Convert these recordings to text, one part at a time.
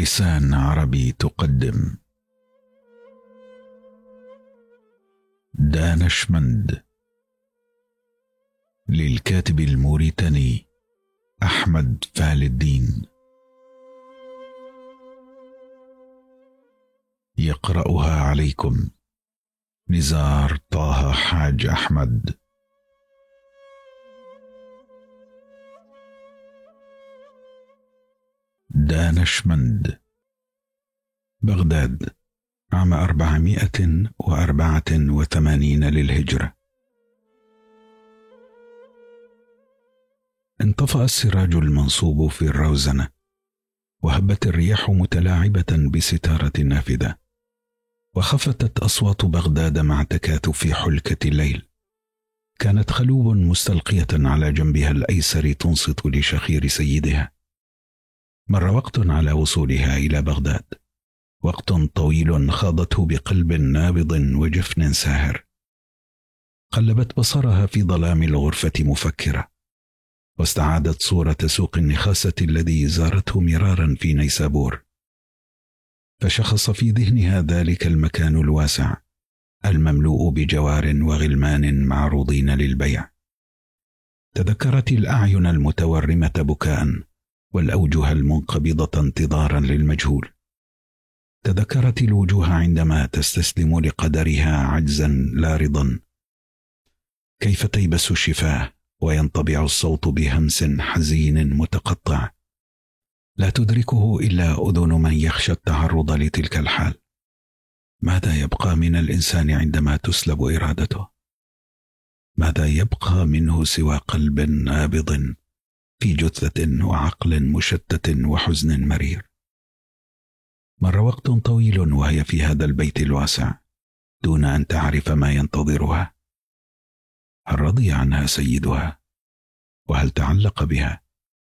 لسان عربي تقدم دانشمند للكاتب الموريتاني أحمد فهل الدين. يقرأها عليكم نزار طه حاج أحمد. دانشمند، بغداد، عام 484 للهجرة. انطفأ السراج المنصوب في الروزنة، وهبت الرياح متلاعبة بستارة النافذة، وخفتت أصوات بغداد مع تكاثف حلكة الليل. كانت خلوب مستلقية على جنبها الأيسر تنصت لشخير سيدها. مر وقت على وصولها إلى بغداد، وقت طويل خاضته بقلب نابض وجفن ساهر. قلبت بصرها في ظلام الغرفة مفكرة، واستعادت صورة سوق النخاسة الذي زارته مرارا في نيسابور. فشخص في ذهنها ذلك المكان الواسع المملوء بجوار وغلمان معروضين للبيع. تذكرت الأعين المتورمة بكاء، والأوجه المنقبضة انتظارا للمجهول. تذكرت الوجوه عندما تستسلم لقدرها عجزا لا رضا. كيف تيبس الشفاه وينطبع الصوت بهمس حزين متقطع، لا تدركه إلا أذن من يخشى التعرض لتلك الحال. ماذا يبقى من الإنسان عندما تسلب إرادته؟ ماذا يبقى منه سوى قلب نابض في جثة وعقل مشتت وحزن مرير؟ مر وقت طويل وهي في هذا البيت الواسع دون أن تعرف ما ينتظرها. هل رضي عنها سيدها؟ وهل تعلق بها؟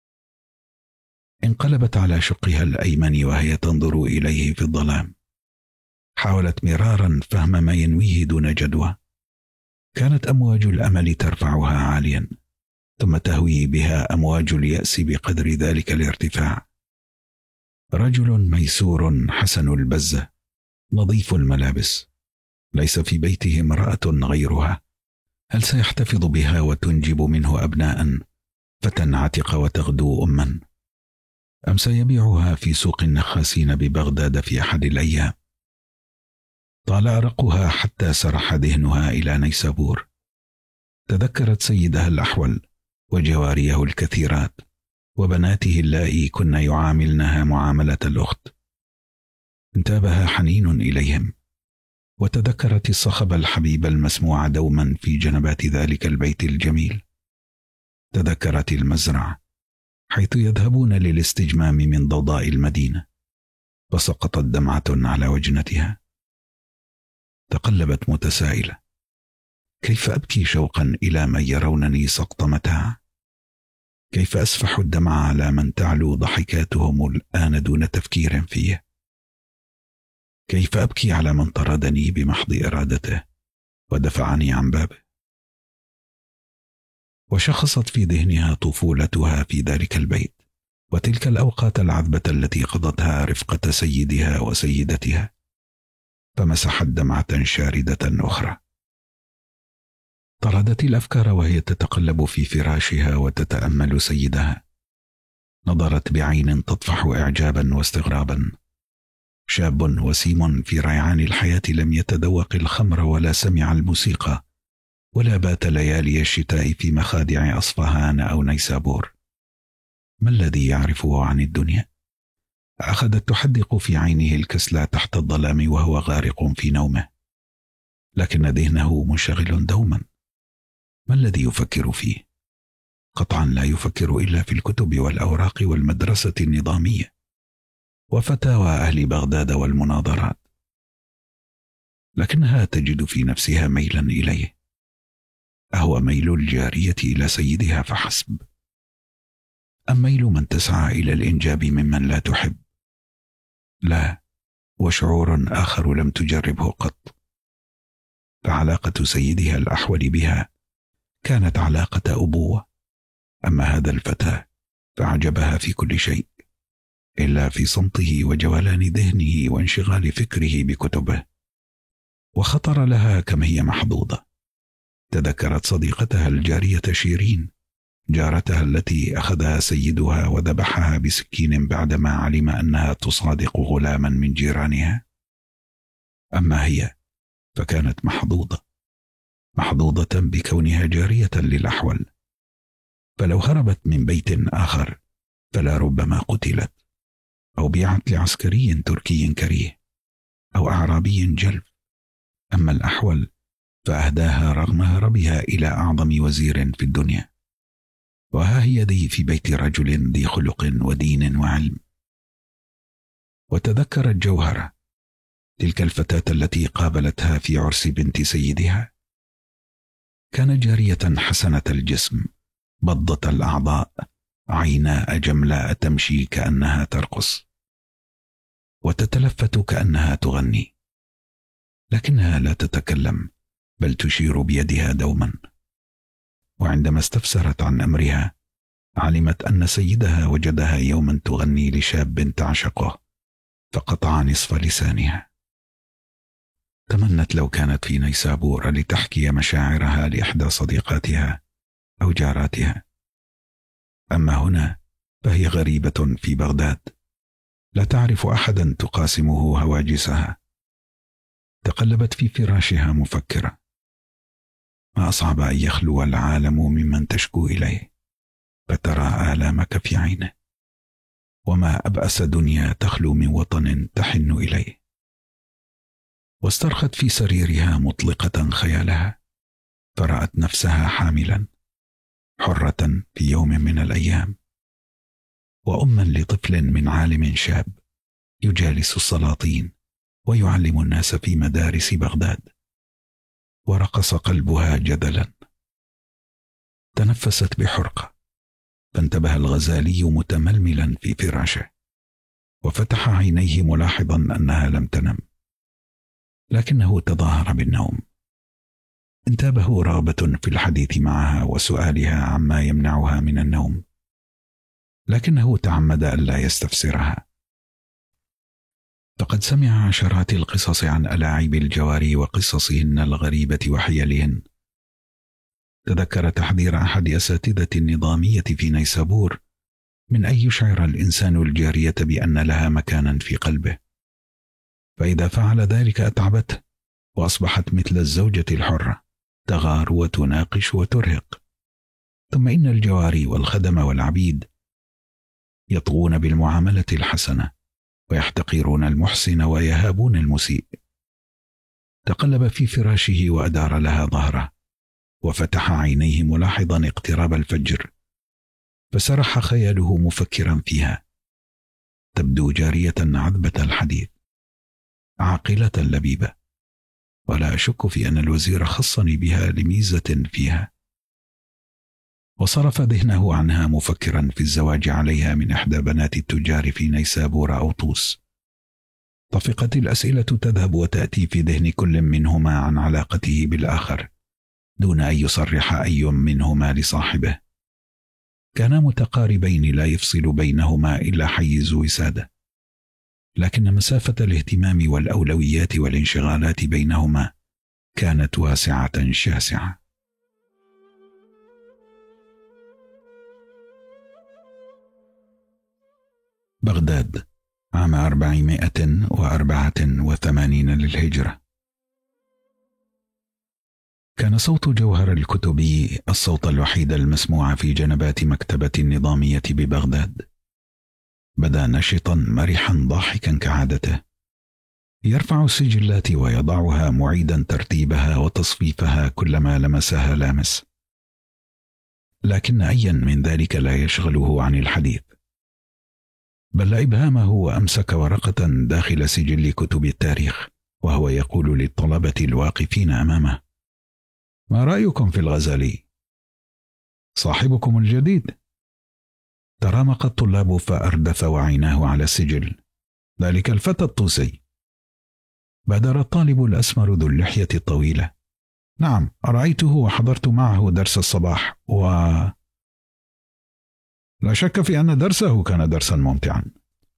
انقلبت على شقها الأيمن وهي تنظر إليه في الظلام. حاولت مرارا فهم ما ينويه دون جدوى. كانت أمواج الأمل ترفعها عاليا، ثم تهوي بها أمواج اليأس بقدر ذلك الارتفاع. رجل ميسور حسن البزة نظيف الملابس، ليس في بيته امرأة غيرها. هل سيحتفظ بها وتنجب منه أبناء فتنعتق وتغدو أما؟ أم سيبيعها في سوق النخاسين ببغداد في أحد الأيام؟ طال أرقها حتى سرح ذهنها إلى نيسابور. تذكرت سيدها الأحول وجواريه الكثيرات وبناته اللائي كن يعاملنها معاملة الأخت. انتابها حنين إليهم، وتذكرت الصخب الحبيب المسموع دوما في جنبات ذلك البيت الجميل. تذكرت المزرعة حيث يذهبون للاستجمام من ضوضاء المدينة، وسقطت دمعة على وجنتها. تقلبت متسائلة: كيف أبكي شوقا إلى من يرونني سقط متاع؟ كيف أسفح الدمع على من تعلو ضحكاتهم الآن دون تفكير فيه؟ كيف أبكي على من طردني بمحض إرادته ودفعني عن بابه؟ وشخصت في ذهنها طفولتها في ذلك البيت، وتلك الأوقات العذبة التي قضتها رفقة سيدها وسيدتها، فمسحت دمعة شاردة أخرى. طردت الأفكار وهي تتقلب في فراشها وتتأمل سيدها. نظرت بعين تطفح إعجابا واستغرابا. شاب وسيم في ريعان الحياة، لم يتذوق الخمر ولا سمع الموسيقى ولا بات ليالي الشتاء في مخادع أصفهان أو نيسابور. ما الذي يعرفه عن الدنيا؟ أخذت تحدق في عينه الكسلى تحت الظلام وهو غارق في نومه، لكن ذهنه منشغل دوما. ما الذي يفكر فيه؟ قطعا لا يفكر إلا في الكتب والأوراق والمدرسة النظامية وفتاوى أهل بغداد والمناظرات. لكنها تجد في نفسها ميلا إليه. أهو ميل الجارية إلى سيدها فحسب، أم ميل من تسعى إلى الإنجاب ممن لا تحب؟ لا، وشعور آخر لم تجربه قط. فعلاقة سيدها الأحول بها كانت علاقة أبوة، أما هذا الفتى فعجبها في كل شيء. إلا في صمته وجولان ذهنه وانشغال فكره بكتبه. وخطر لها كم هي محظوظة. تذكرت صديقتها الجارية شيرين، جارتها التي أخذها سيدها وذبحها بسكين بعدما علم أنها تصادق غلاما من جيرانها. أما هي فكانت محظوظة بكونها جارية للأحول، فلو هربت من بيت آخر فلا ربما قتلت أو بيعت لعسكري تركي كريه أو أعرابي جلف. أما الأحول فأهداها رغم هربها إلى أعظم وزير في الدنيا، وها هي ذي في بيت رجل ذي خلق ودين وعلم. وتذكرت جوهرة، تلك الفتاة التي قابلتها في عرس بنت سيدها. كانت جارية حسنة الجسم، بضة الأعضاء، عيناء جملاء، تمشي كأنها ترقص وتتلفت كأنها تغني، لكنها لا تتكلم بل تشير بيدها دوما. وعندما استفسرت عن أمرها علمت أن سيدها وجدها يوما تغني لشاب تعشقه فقطع نصف لسانها. تمنت لو كانت في نيسابور لتحكي مشاعرها لإحدى صديقاتها أو جاراتها. أما هنا فهي غريبة في بغداد، لا تعرف أحدا تقاسمه هواجسها. تقلبت في فراشها مفكرة: ما أصعب أن يخلو العالم ممن تشكو إليه فترى آلامك في عينه، وما أبأس دنيا تخلو من وطن تحن إليه. واسترخت في سريرها مطلقة خيالها، فرأت نفسها حاملا حرة في يوم من الأيام، وأما لطفل من عالم شاب يجالس السلاطين ويعلم الناس في مدارس بغداد. ورقص قلبها جدلا. تنفست بحرقة، فانتبه الغزالي متململا في فراشه، وفتح عينيه ملاحظا أنها لم تنم، لكنه تظاهر بالنوم. انتابه رغبة في الحديث معها وسؤالها عما يمنعها من النوم، لكنه تعمد ألا يستفسرها، فقد سمع عشرات القصص عن ألاعيب الجواري وقصصهن الغريبة وحيلهن. تذكر تحذير أحد أساتذة النظامية في نيسابور من أن يشعر الإنسان الجارية بأن لها مكانا في قلبه، فإذا فعل ذلك أتعبته وأصبحت مثل الزوجة الحرة، تغار وتناقش وترهق. ثم إن الجواري والخدم والعبيد يطغون بالمعاملة الحسنة ويحتقرون المحسن ويهابون المسيء. تقلب في فراشه وأدار لها ظهره، وفتح عينيه ملاحظا اقتراب الفجر، فسرح خياله مفكرا فيها. تبدو جارية عذبة الحديث، عاقلة لبيبة، ولا أشك في أن الوزير خصني بها لميزة فيها. وصرف ذهنه عنها مفكرا في الزواج عليها من إحدى بنات التجار في نيسابور أو طوس. طفقت الأسئلة تذهب وتأتي في ذهن كل منهما عن علاقته بالآخر دون أن يصرح أي منهما لصاحبه. كانا متقاربين لا يفصل بينهما إلا حيز وسادة، لكن مسافة الاهتمام والأولويات والانشغالات بينهما كانت واسعة شاسعة. بغداد عام 484 للهجرة. كان صوت جوهر الكتبي الصوت الوحيد المسموع في جنبات مكتبة النظامية ببغداد. بدا نشطا مرحا ضاحكا كعادته، يرفع السجلات ويضعها معيدا ترتيبها وتصفيفها كلما لمسها لامس، لكن أيا من ذلك لا يشغله عن الحديث، بل إبهامه وأمسك ورقة داخل سجل كتب التاريخ وهو يقول للطلبة الواقفين أمامه: ما رأيكم في الغزالي؟ صاحبكم الجديد؟ ترامق الطلاب فأردف وعيناه على السجل: ذلك الفتى الطوسي. بادر الطالب الأسمر ذو اللحية الطويلة: نعم، رأيته وحضرت معه درس الصباح لا شك في أن درسه كان درسا ممتعا،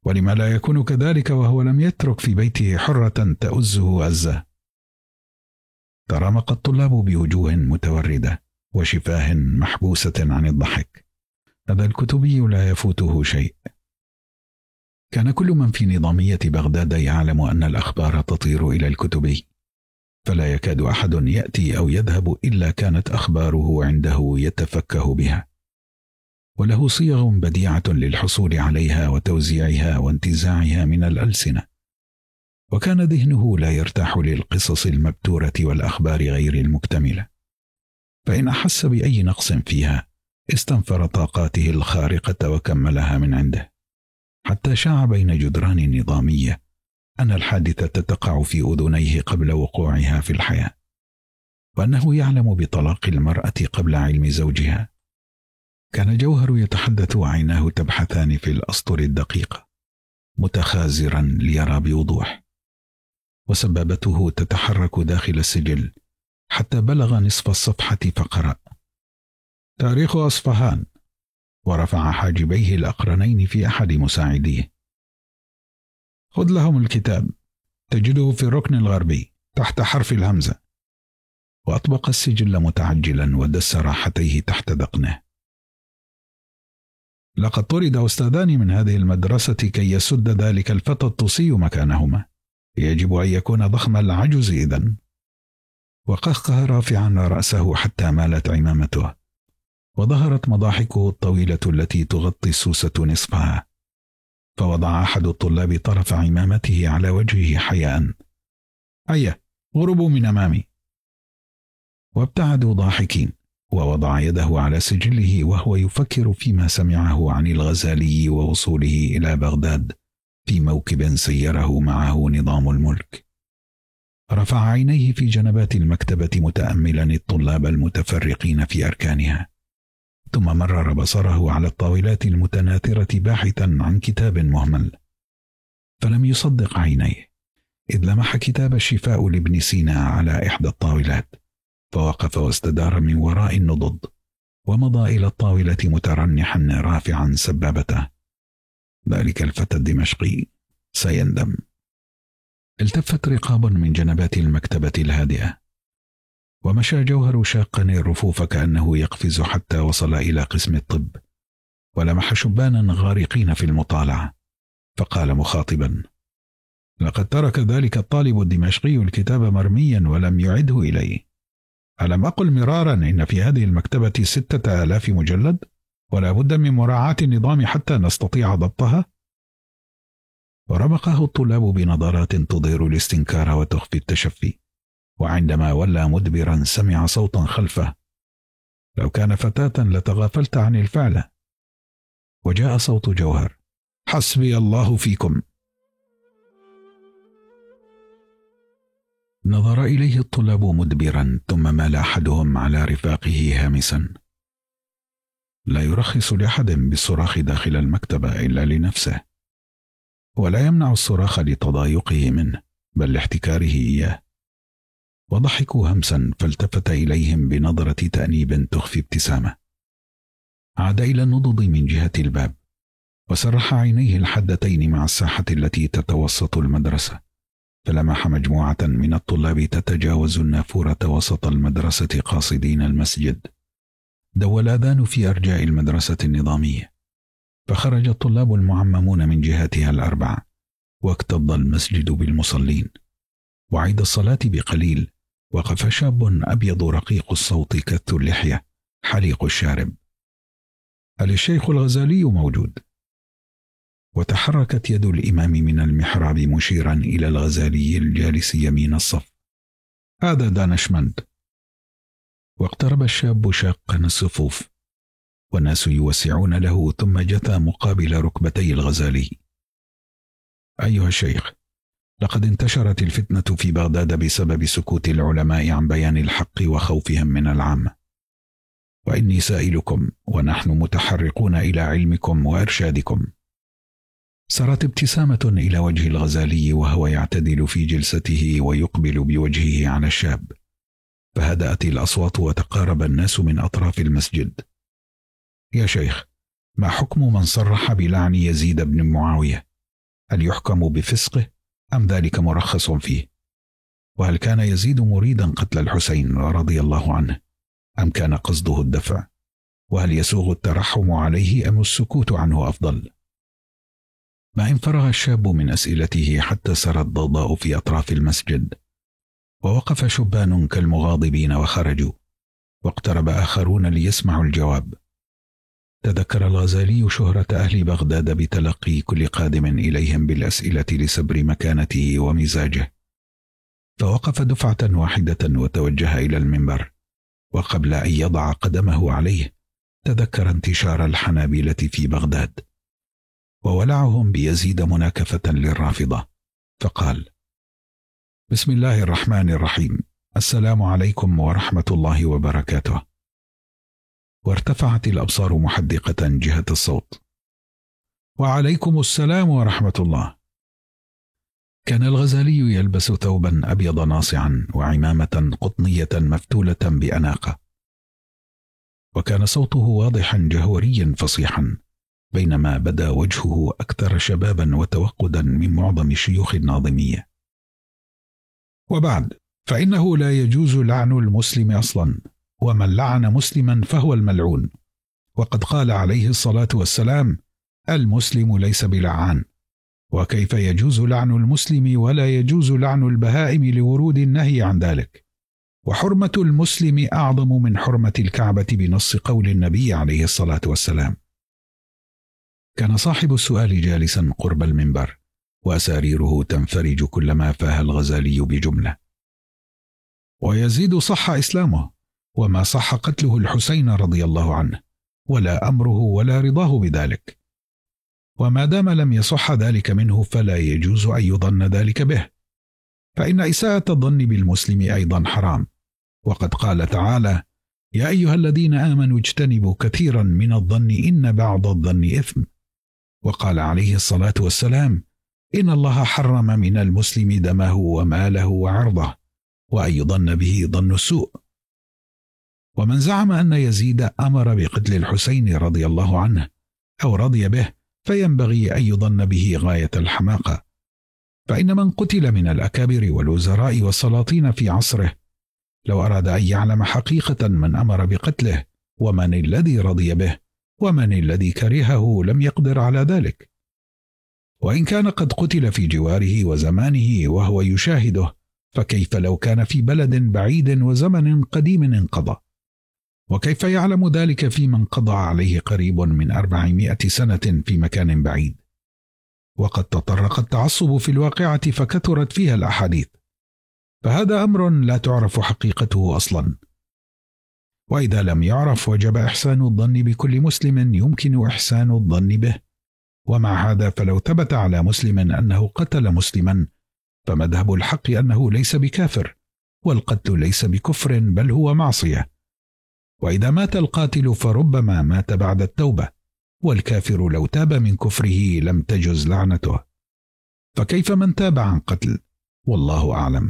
ولما لا يكون كذلك وهو لم يترك في بيته حرة تؤزه أزة؟ ترامق الطلاب بوجوه متوردة وشفاه محبوسة عن الضحك. هذا الكتبي لا يفوته شيء. كان كل من في نظامية بغداد يعلم أن الأخبار تطير إلى الكتبي، فلا يكاد أحد يأتي أو يذهب إلا كانت أخباره عنده يتفكه بها، وله صيغ بديعة للحصول عليها وتوزيعها وانتزاعها من الألسنة، وكان ذهنه لا يرتاح للقصص المبتورة والأخبار غير المكتملة، فإن أحس بأي نقص فيها استنفر طاقاته الخارقة وكملها من عنده، حتى شاع بين جدران النظامية أن الحادثة تقع في أذنيه قبل وقوعها في الحياة، وأنه يعلم بطلاق المرأة قبل علم زوجها. كان جوهر يتحدث وعيناه تبحثان في الأسطر الدقيقة، متخازرا ليرى بوضوح، وسبابته تتحرك داخل السجل حتى بلغ نصف الصفحة فقرأ: تاريخ أصفهان. ورفع حاجبيه الأقرنين في أحد مساعديه. خذ لهم الكتاب، تجده في الركن الغربي تحت حرف الهمزة. وأطبق السجل متعجلا ودس راحتيه تحت ذقنه. لقد طرد أستاذان من هذه المدرسة كي يسد ذلك الفتى الطوسي مكانهما، يجب أن يكون ضخم العجز إذن. وقهقه رافعا رأسه حتى مالت عمامته، وظهرت مضاحكه الطويلة التي تغطي السوسة نصفها، فوضع أحد الطلاب طرف عمامته على وجهه حياء. هيا غربوا من أمامي. وابتعدوا ضاحكين، ووضع يده على سجله وهو يفكر فيما سمعه عن الغزالي ووصوله إلى بغداد في موكب سيره معه نظام الملك. رفع عينيه في جنبات المكتبة متأملا الطلاب المتفرقين في أركانها، ثم مرر بصره على الطاولات المتناثرة باحثا عن كتاب مهمل، فلم يصدق عينيه إذ لمح كتاب الشفاء لابن سينا على إحدى الطاولات، فوقف واستدار من وراء النضد ومضى إلى الطاولة مترنحا رافعا سبابته. ذلك الفتى الدمشقي سيندم. التفت رقاب من جنبات المكتبة الهادئة، ومشى جوهر شاقا الرفوف كأنه يقفز حتى وصل إلى قسم الطب، ولمح شبانا غارقين في المطالعة، فقال مخاطبا: لقد ترك ذلك الطالب الدمشقي الكتاب مرميا ولم يعده إليه. ألم أقل مرارا إن في هذه المكتبة 6000 مجلد، ولا بد من مراعاة النظام حتى نستطيع ضبطها؟ ورمقه الطلاب بنظرات تظهر الاستنكار وتخفي التشفي، وعندما ولى مدبرا سمع صوتا خلفه: لو كان فتاة لتغافلت عن الفعل. وجاء صوت جوهر: حسبي الله فيكم. نظر إليه الطلاب مدبرا، ثم مال أحدهم على رفاقه هامسا: لا يرخص لأحد بالصراخ داخل المكتبة إلا لنفسه، ولا يمنع الصراخ لتضايقه منه بل لاحتكاره إياه. وضحكوا همسا، فالتفت إليهم بنظرة تأنيب تخفي ابتسامة. عاد إلى النضد من جهة الباب، وسرح عينيه الحدتين مع الساحة التي تتوسط المدرسة، فلمح مجموعة من الطلاب تتجاوز النافورة وسط المدرسة قاصدين المسجد. دوى الأذان في أرجاء المدرسة النظامية، فخرج الطلاب المعممون من جهاتها الأربع، واكتظ المسجد بالمصلين. وعيد الصلاة بقليل وقف شاب أبيض رقيق الصوت كث اللحية حليق الشارب: هل الشيخ الغزالي موجود؟ وتحركت يد الإمام من المحراب مشيرا إلى الغزالي الجالس يمين الصف: هذا دانشمند. واقترب الشاب شاقا الصفوف، والناس يوسعون له، ثم جثى مقابل ركبتي الغزالي: أيها الشيخ، لقد انتشرت الفتنة في بغداد بسبب سكوت العلماء عن بيان الحق وخوفهم من العامة، وإني سائلكم ونحن متحرقون إلى علمكم وإرشادكم. سرت ابتسامة إلى وجه الغزالي وهو يعتدل في جلسته ويقبل بوجهه على الشاب، فهدأت الأصوات وتقارب الناس من أطراف المسجد. يا شيخ، ما حكم من صرح بلعن يزيد بن معاوية هل يحكم بفسقه أم ذلك مرخص فيه؟ وهل كان يزيد مريدا قتل الحسين رضي الله عنه أم كان قصده الدفع؟ وهل يسوغ الترحم عليه أم السكوت عنه أفضل؟ ما إن فرغ الشاب من أسئلته حتى سرى الضوضاء في أطراف المسجد، ووقف شبان كالمغاضبين وخرجوا، واقترب آخرون ليسمعوا الجواب. تذكر الغزالي شهرة أهل بغداد بتلقي كل قادم إليهم بالأسئلة لسبر مكانته ومزاجه، فوقف دفعة واحدة وتوجه إلى المنبر، وقبل أن يضع قدمه عليه تذكر انتشار الحنابلة في بغداد وولعهم بيزيد مناكفة للرافضة، فقال: بسم الله الرحمن الرحيم، السلام عليكم ورحمة الله وبركاته. وارتفعت الأبصار محدقة جهة الصوت: وعليكم السلام ورحمة الله. كان الغزالي يلبس ثوبا أبيض ناصعا وعمامة قطنية مفتولة بأناقة، وكان صوته واضحا جهوريا فصيحا، بينما بدا وجهه أكثر شبابا وتوقدا من معظم شيوخ الناظمية. وبعد، فإنه لا يجوز لعن المسلم أصلا، ومن لعن مسلما فهو الملعون، وقد قال عليه الصلاة والسلام: المسلم ليس بلعان. وكيف يجوز لعن المسلم ولا يجوز لعن البهائم لورود النهي عن ذلك؟ وحرمة المسلم أعظم من حرمة الكعبة بنص قول النبي عليه الصلاة والسلام. كان صاحب السؤال جالسا قرب المنبر، وأساريره تنفرج كلما فاه الغزالي بجملة: ويزيد صح إسلامه، وما صح قتله الحسين رضي الله عنه، ولا أمره ولا رضاه بذلك، وما دام لم يصح ذلك منه فلا يجوز أن يظن ذلك به، فإن إساءة الظن بالمسلم أيضا حرام، وقد قال تعالى: يا أيها الذين آمنوا اجتنبوا كثيرا من الظن إن بعض الظن إثم. وقال عليه الصلاة والسلام: إن الله حرم من المسلم دمه وماله وعرضه، وأن يظن به ظن السوء. ومن زعم أن يزيد أمر بقتل الحسين رضي الله عنه أو رضي به فينبغي أن يظن به غاية الحماقة، فإن من قتل من الأكابر والوزراء والسلاطين في عصره لو أراد أن يعلم حقيقة من أمر بقتله ومن الذي رضي به ومن الذي كرهه لم يقدر على ذلك، وإن كان قد قتل في جواره وزمانه وهو يشاهده، فكيف لو كان في بلد بعيد وزمن قديم انقضى؟ وكيف يعلم ذلك في من قضى عليه قريب من 400 سنة في مكان بعيد؟ وقد تطرق التعصب في الواقعة فكثرت فيها الأحاديث، فهذا أمر لا تعرف حقيقته أصلا. وإذا لم يعرف وجب إحسان الظن بكل مسلم يمكن إحسان الظن به، ومع هذا فلو ثبت على مسلم أنه قتل مسلما فمذهب الحق أنه ليس بكافر، والقتل ليس بكفر بل هو معصية، وإذا مات القاتل فربما مات بعد التوبة، والكافر لو تاب من كفره لم تجز لعنته، فكيف من تاب عن قتل؟ والله أعلم.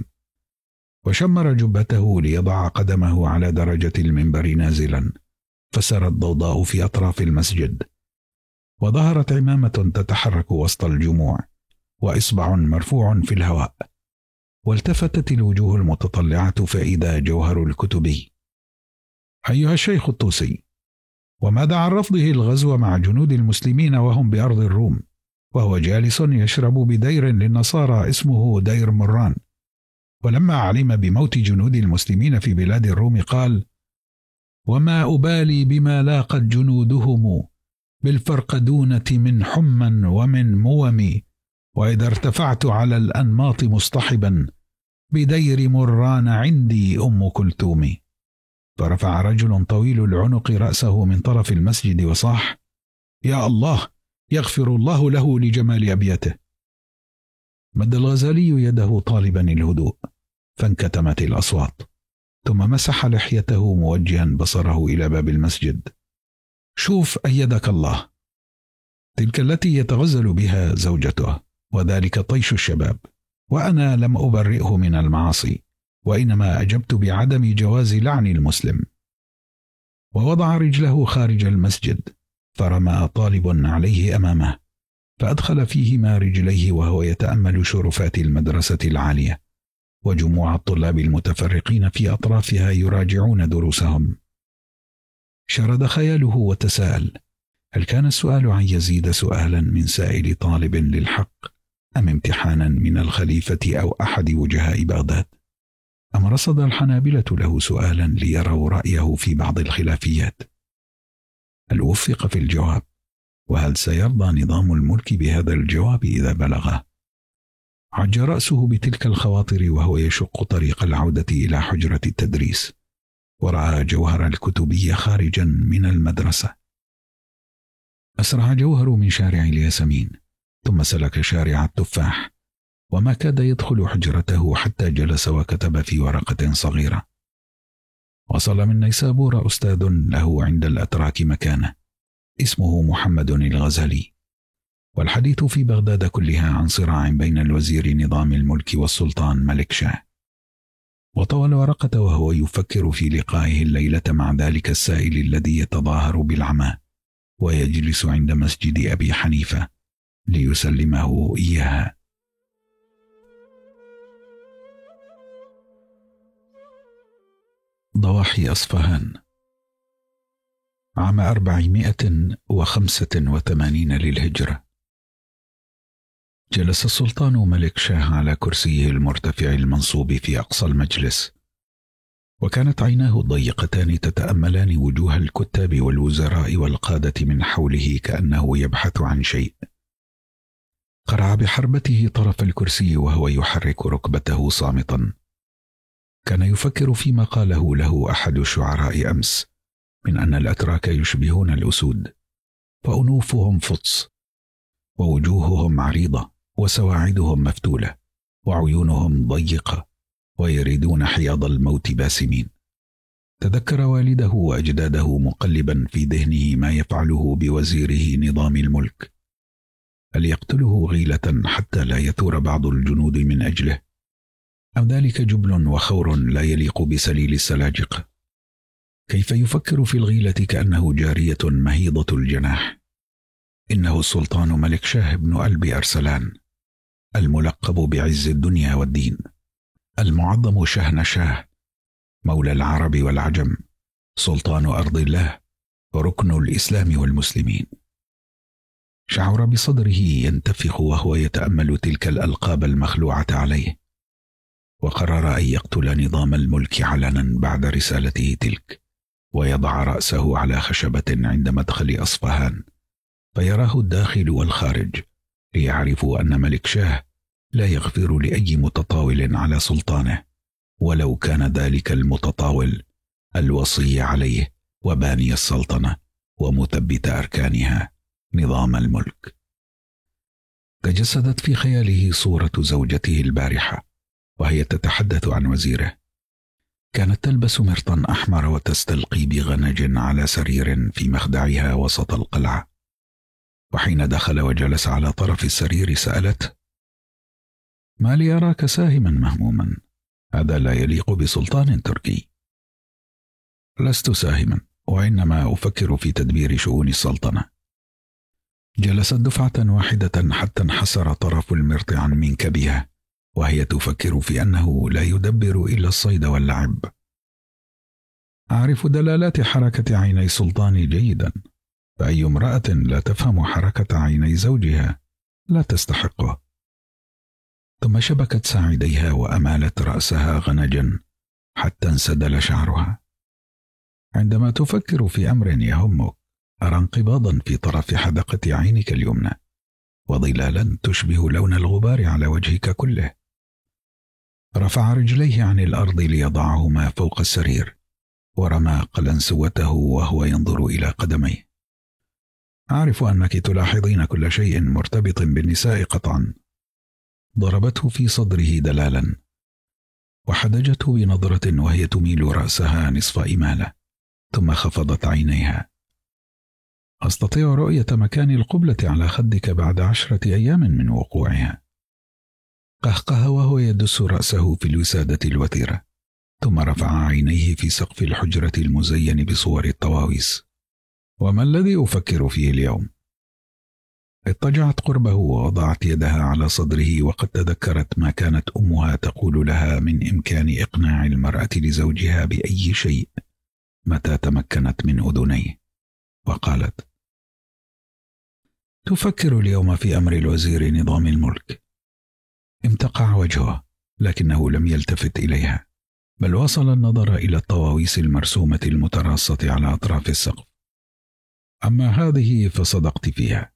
وشمر جبته ليضع قدمه على درجة المنبر نازلا، فسر الضوضاء في أطراف المسجد، وظهرت عمامة تتحرك وسط الجموع، وإصبع مرفوع في الهواء، والتفتت الوجوه المتطلعة فإذا جوهر الكتبي: أيها الشيخ الطوسي، وماذا عن رفضه الغزو مع جنود المسلمين وهم بأرض الروم، وهو جالس يشرب بدير للنصارى اسمه دير مران، ولما علم بموت جنود المسلمين في بلاد الروم قال: وما أبالي بما لاقت جنودهم بالفرقدونة من حما ومن موم، وإذا ارتفعت على الأنماط مصطحبا بدير مران عندي أم كلثوم. فرفع رجل طويل العنق رأسه من طرف المسجد وصاح: يا الله، يغفر الله له لجمال أبيته. مد الغزالي يده طالبا الهدوء، فانكتمت الأصوات، ثم مسح لحيته موجها بصره إلى باب المسجد: شوف أيدك الله، تلك التي يتغزل بها زوجته، وذلك طيش الشباب، وأنا لم أبرئه من المعاصي، وإنما أجبت بعدم جواز لعن المسلم. ووضع رجله خارج المسجد، فرمى طالب عليه أمامه، فأدخل فيهما رجليه وهو يتأمل شرفات المدرسة العالية وجموع الطلاب المتفرقين في أطرافها يراجعون دروسهم. شرد خياله وتساءل: هل كان السؤال عن يزيد سؤالا من سائل طالب للحق، أم امتحانا من الخليفة أو أحد وجهاء بغداد؟ أم رصد الحنابلة له سؤالا ليروا رأيه في بعض الخلافيات؟ هل وفق في الجواب؟ وهل سيرضى نظام الملك بهذا الجواب إذا بلغه؟ عج رأسه بتلك الخواطر وهو يشق طريق العودة إلى حجرة التدريس، ورأى جوهر الكتبية خارجا من المدرسة. أسرع جوهر من شارع الياسمين، ثم سلك شارع التفاح، وما كاد يدخل حجرته حتى جلس وكتب في ورقة صغيرة: وصل من نيسابور أستاذ له عند الأتراك مكانه، اسمه محمد الغزالي، والحديث في بغداد كلها عن صراع بين الوزير نظام الملك والسلطان ملك شاه. وطوى الورقة وهو يفكر في لقائه الليلة مع ذلك السائل الذي يتظاهر بالعمى ويجلس عند مسجد أبي حنيفة ليسلمه إياها. ضواحي أصفهان، عام 485 للهجرة. جلس السلطان ملك شاه على كرسيه المرتفع المنصوب في أقصى المجلس، وكانت عيناه الضيقتان تتأملان وجوه الكتاب والوزراء والقادة من حوله كأنه يبحث عن شيء. قرع بحربته طرف الكرسي وهو يحرك ركبته صامتا. كان يفكر فيما قاله له أحد الشعراء أمس من أن الأتراك يشبهون الأسود، فأنوفهم فطس، ووجوههم عريضة، وسواعدهم مفتولة، وعيونهم ضيقة، ويريدون حياض الموت باسمين. تذكر والده وأجداده مقلبا في ذهنه ما يفعله بوزيره نظام الملك. هل يقتله غيلة حتى لا يثور بعض الجنود من أجله، أم ذلك جبن وخور لا يليق بسليل السلاجقة؟ كيف يفكر في الغيلة كأنه جارية مهيضة الجناح؟ إنه السلطان ملك شاه بن ألبي أرسلان، الملقب بعز الدنيا والدين، المعظم شهن شاه، مولى العرب والعجم، سلطان أرض الله، ركن الإسلام والمسلمين. شعر بصدره ينتفخ وهو يتأمل تلك الألقاب المخلوعة عليه، وقرر أن يقتل نظام الملك علنا بعد رسالته تلك، ويضع رأسه على خشبة عند مدخل أصفهان فيراه الداخل والخارج، ليعرفوا أن ملك شاه لا يغفر لأي متطاول على سلطانه، ولو كان ذلك المتطاول الوصي عليه وباني السلطنة ومثبت أركانها نظام الملك. تجسدت في خياله صورة زوجته البارحة وهي تتحدث عن وزيره. كانت تلبس مرطا أحمر وتستلقي بغنج على سرير في مخدعها وسط القلعة، وحين دخل وجلس على طرف السرير سألته: ما لي أراك ساهما مهموما؟ هذا لا يليق بسلطان تركي. لست ساهما، وإنما أفكر في تدبير شؤون السلطنة. جلست دفعة واحدة حتى انحسر طرف المرط عن منكبها وهي تفكر في أنه لا يدبر إلا الصيد واللعب. أعرف دلالات حركة عيني سلطاني جيدا، فأي امرأة لا تفهم حركة عيني زوجها لا تستحقه. ثم شبكت ساعديها وأمالت رأسها غنجا حتى انسدل شعرها. عندما تفكر في أمر يهمك أرى انقباضا في طرف حدقة عينك اليمنى، وظلالا تشبه لون الغبار على وجهك كله. رفع رجليه عن الأرض ليضعهما فوق السرير، ورمى قلنسوته وهو ينظر إلى قدميه. أعرف أنك تلاحظين كل شيء مرتبط بالنساء قطعا. ضربته في صدره دلالا، وحدجته بنظرة وهي تميل رأسها نصف إمالة، ثم خفضت عينيها. أستطيع رؤية مكان القبلة على خدك بعد 10 أيام من وقوعها. قهقه وهو يدس رأسه في الوسادة الوتيرة، ثم رفع عينيه في سقف الحجرة المزين بصور الطواويس. وما الذي أفكر فيه اليوم؟ اضطجعت قربه ووضعت يدها على صدره، وقد تذكرت ما كانت أمها تقول لها من إمكان إقناع المرأة لزوجها بأي شيء متى تمكنت من أذنيه، وقالت: تفكر اليوم في أمر الوزير نظام الملك. امتقع وجهه، لكنه لم يلتفت إليها، بل وصل النظر إلى الطواويس المرسومة المتراصة على أطراف السقف. أما هذه فصدقت فيها.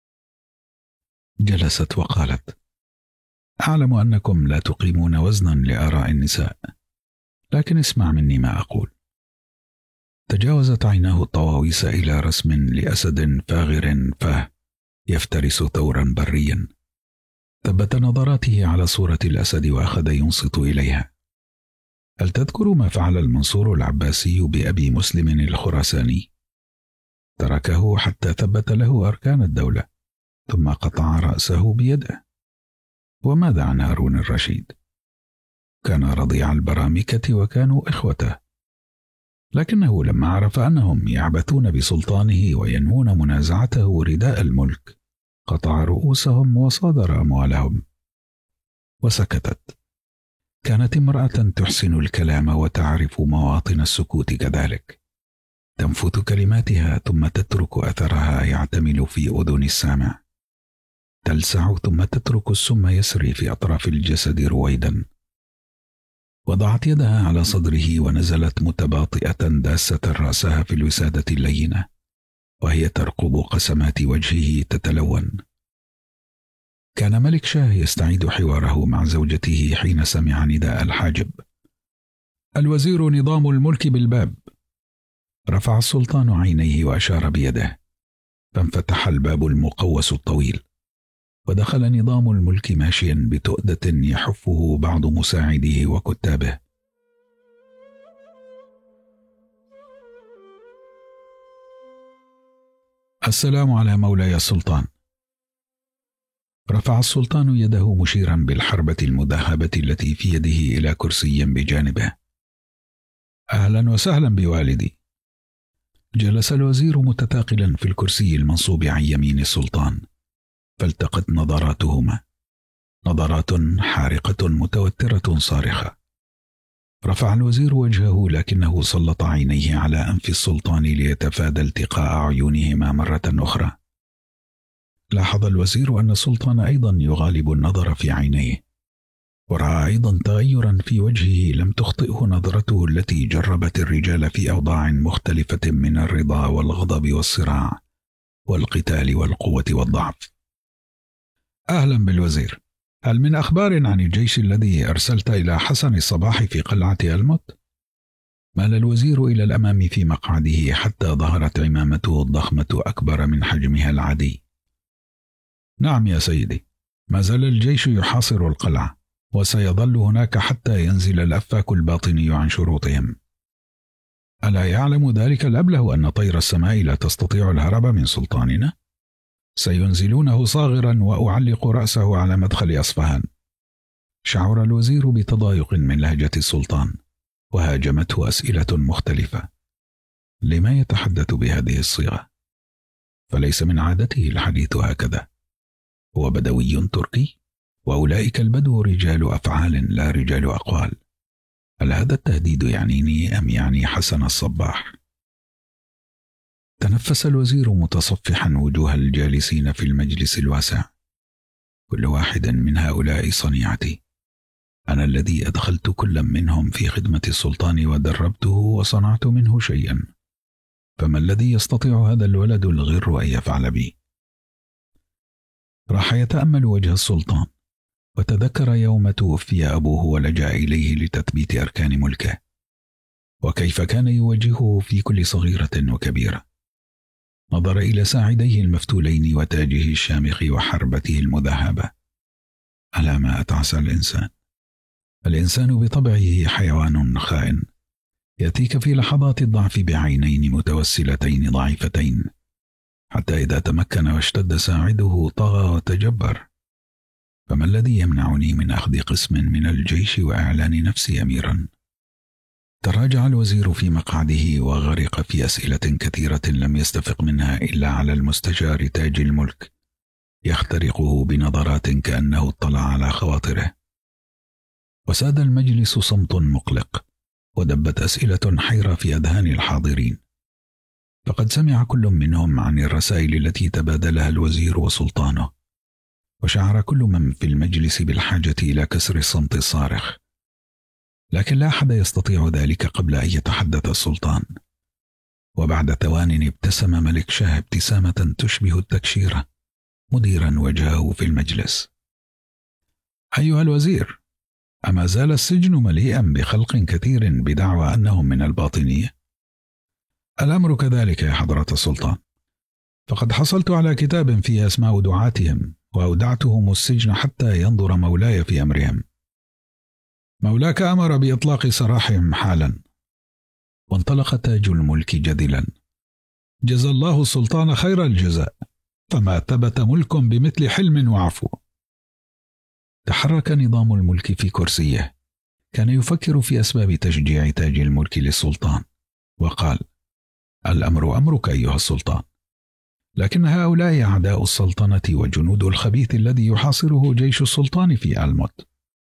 جلست وقالت: أعلم أنكم لا تقيمون وزنا لآراء النساء، لكن اسمع مني ما أقول. تجاوزت عيناه الطواويس إلى رسم لأسد فاغر فاه يفترس ثورا بريا. ثبت نظراته على صورة الأسد وأخذ ينصت إليها. هل تذكر ما فعل المنصور العباسي بأبي مسلم الخراساني؟ تركه حتى ثبت له أركان الدولة، ثم قطع رأسه بيده. وماذا عن هارون الرشيد؟ كان رضيع البرامكة وكانوا إخوته، لكنه لما عرف أنهم يعبثون بسلطانه وينوون منازعته رداء الملك قطع رؤوسهم وصادر أموالهم. وسكتت. كانت امرأة تحسن الكلام وتعرف مواطن السكوت كذلك، تنفث كلماتها ثم تترك أثرها يعتمل في أذن السامع، تلسع ثم تترك السم يسري في أطراف الجسد رويدا. وضعت يدها على صدره ونزلت متباطئة داسة رأسها في الوسادة اللينة، وهي ترقب قسمات وجهه تتلون. كان ملك شاه يستعيد حواره مع زوجته حين سمع نداء الحاجب: الوزير نظام الملك بالباب. رفع السلطان عينيه وأشار بيده، فانفتح الباب المقوس الطويل، ودخل نظام الملك ماشيا بتؤدة يحفه بعض مساعديه وكتابه. السلام على مولاي السلطان. رفع السلطان يده مشيرا بالحربة المذهبة التي في يده إلى كرسي بجانبه. أهلا وسهلا بوالدي. جلس الوزير متثاقلا في الكرسي المنصوب عن يمين السلطان، فالتقت نظراتهما، نظرات حارقة متوترة صارخة. رفع الوزير وجهه، لكنه سلط عينيه على أنف السلطان ليتفادى التقاء عيونهما مرة أخرى. لاحظ الوزير أن السلطان أيضا يغالب النظر في عينيه، ورأى أيضا تغيرا في وجهه لم تخطئه نظرته التي جربت الرجال في أوضاع مختلفة من الرضا والغضب والصراع والقتال والقوة والضعف. أهلا بالوزير، هل من أخبار عن الجيش الذي أرسلت إلى حسن الصباح في قلعة ألموت؟ مال الوزير إلى الأمام في مقعده حتى ظهرت عمامته الضخمة أكبر من حجمها العادي. نعم يا سيدي، ما زال الجيش يحاصر القلعة، وسيظل هناك حتى ينزل الأفاك الباطني عن شروطهم. ألا يعلم ذلك الأبله أن طير السماء لا تستطيع الهرب من سلطاننا؟ سينزلونه صاغرا وأعلق رأسه على مدخل أصفهان. شعر الوزير بتضايق من لهجة السلطان، وهاجمته أسئلة مختلفة. لما يتحدث بهذه الصيغة؟ فليس من عادته الحديث هكذا. هو بدوي تركي، وأولئك البدو رجال أفعال لا رجال أقوال. هل هذا التهديد يعنيني أم يعني حسن الصباح؟ تنفس الوزير متصفحا وجوه الجالسين في المجلس الواسع. كل واحد من هؤلاء صنيعتي، أنا الذي أدخلت كل منهم في خدمة السلطان ودربته وصنعت منه شيئا، فما الذي يستطيع هذا الولد الغر أن يفعل بي؟ راح يتأمل وجه السلطان، وتذكر يوم توفي أبوه ولجأ إليه لتثبيت أركان ملكه، وكيف كان يواجهه في كل صغيرة وكبيرة. نظر إلى ساعديه المفتولين وتاجه الشامخ وحربته المذهبة. ألا ما أتعس الإنسان؟ الإنسان بطبعه حيوان خائن، يأتيك في لحظات الضعف بعينين متوسلتين ضعيفتين، حتى إذا تمكن واشتد ساعده طغى وتجبر. فما الذي يمنعني من أخذ قسم من الجيش وإعلان نفسي أميرا؟ تراجع الوزير في مقعده وغرق في أسئلة كثيرة لم يستفق منها إلا على المستشار تاج الملك يخترقه بنظرات كأنه اطلع على خواطره. وساد المجلس صمت مقلق، ودبت أسئلة حيرة في أذهان الحاضرين، فقد سمع كل منهم عن الرسائل التي تبادلها الوزير وسلطانه، وشعر كل من في المجلس بالحاجة إلى كسر الصمت الصارخ، لكن لا أحد يستطيع ذلك قبل أن يتحدث السلطان. وبعد ثوان ابتسم ملك شاه ابتسامة تشبه التكشيرة، مديرا وجهه في المجلس. أيها الوزير، أما زال السجن مليئا بخلق كثير بدعوى أنهم من الباطنية؟ الأمر كذلك يا حضرة السلطان، فقد حصلت على كتاب فيه أسماء دعاتهم، وأودعتهم السجن حتى ينظر مولاي في أمرهم. مولاك أمر بإطلاق سراحهم حالا. وانطلق تاج الملك جذلا: جزى الله السلطان خير الجزاء، فما ثبت ملك بمثل حلم وعفو. تحرك نظام الملك في كرسيه، كان يفكر في أسباب تشجيع تاج الملك للسلطان، وقال: الأمر أمرك أيها السلطان، لكن هؤلاء أعداء السلطنة وجنود الخبيث الذي يحاصره جيش السلطان في ألموت.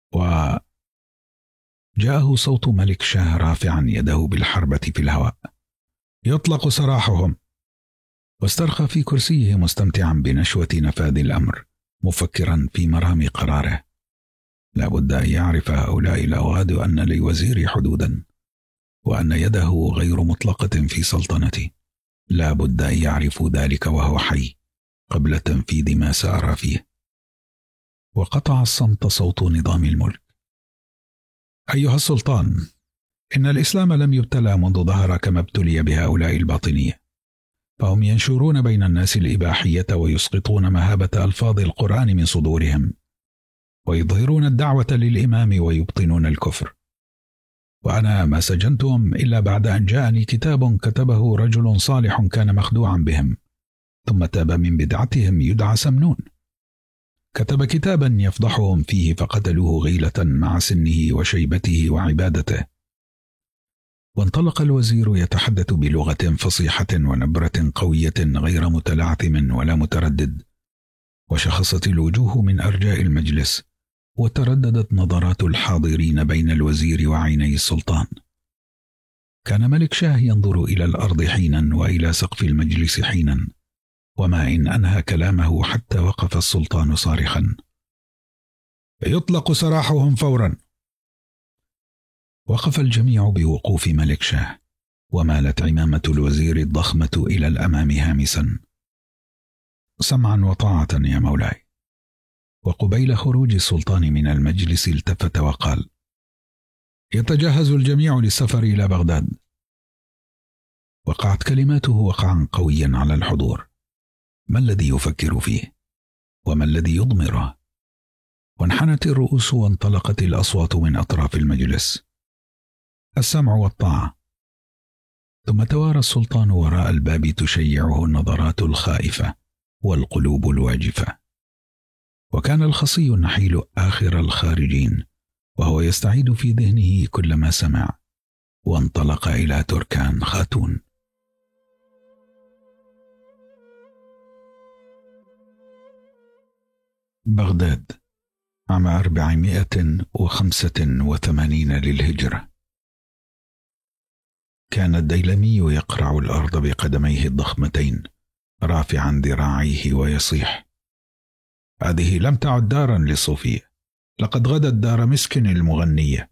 جاءه صوت ملك شاه رافعا يده بالحربة في الهواء: يطلق سراحهم. واسترخى في كرسيه مستمتعا بنشوة نفاذ الأمر، مفكرا في مرام قراره. لا بد أن يعرف هؤلاء الأوغاد أن للوزير حدودا، وأن يده غير مطلقة في سلطنته. لا بد أن يعرفوا ذلك وهو حي قبل تنفيذ ما سار فيه. وقطع الصمت صوت نظام الملك: أيها السلطان، إن الإسلام لم يبتلى منذ ظهر كما ابتلي بهؤلاء الباطنية، فهم ينشرون بين الناس الإباحية ويسقطون مهابة ألفاظ القرآن من صدورهم، ويظهرون الدعوة للإمام ويبطنون الكفر. وأنا ما سجنتهم إلا بعد أن جاءني كتاب كتبه رجل صالح كان مخدوعا بهم، ثم تاب من بدعتهم، يدعى سمنون. كتب كتابا يفضحهم فيه فقتلوه غيلة مع سنه وشيبته وعبادته. وانطلق الوزير يتحدث بلغة فصيحة ونبرة قوية غير متلعثم ولا متردد، وشخصت الوجوه من أرجاء المجلس، وترددت نظرات الحاضرين بين الوزير وعيني السلطان. كان ملك شاه ينظر إلى الأرض حينا وإلى سقف المجلس حينا، وما إن أنهى كلامه حتى وقف السلطان صارخا: يطلق سراحهم فورا. وقف الجميع بوقوف ملك شاه، ومالت عمامة الوزير الضخمة إلى الأمام هامسا: سمعا وطاعة يا مولاي. وقبيل خروج السلطان من المجلس التفت وقال: يتجهز الجميع للسفر إلى بغداد. وقعت كلماته وقعا قويا على الحضور. ما الذي يفكر فيه؟ وما الذي يضمره؟ وانحنت الرؤوس وانطلقت الأصوات من أطراف المجلس: السمع والطاعة. ثم توارى السلطان وراء الباب تشيعه النظرات الخائفة والقلوب الواجفة. وكان الخصي النحيل آخر الخارجين، وهو يستعيد في ذهنه كل ما سمع، وانطلق إلى تركان خاتون. بغداد، عام 485 للهجرة. كان الديلمي يقرع الأرض بقدميه الضخمتين، رافعا ذراعيه ويصيح: هذه لم تعد دارا للصوفية، لقد غدت دار مسكن المغنية.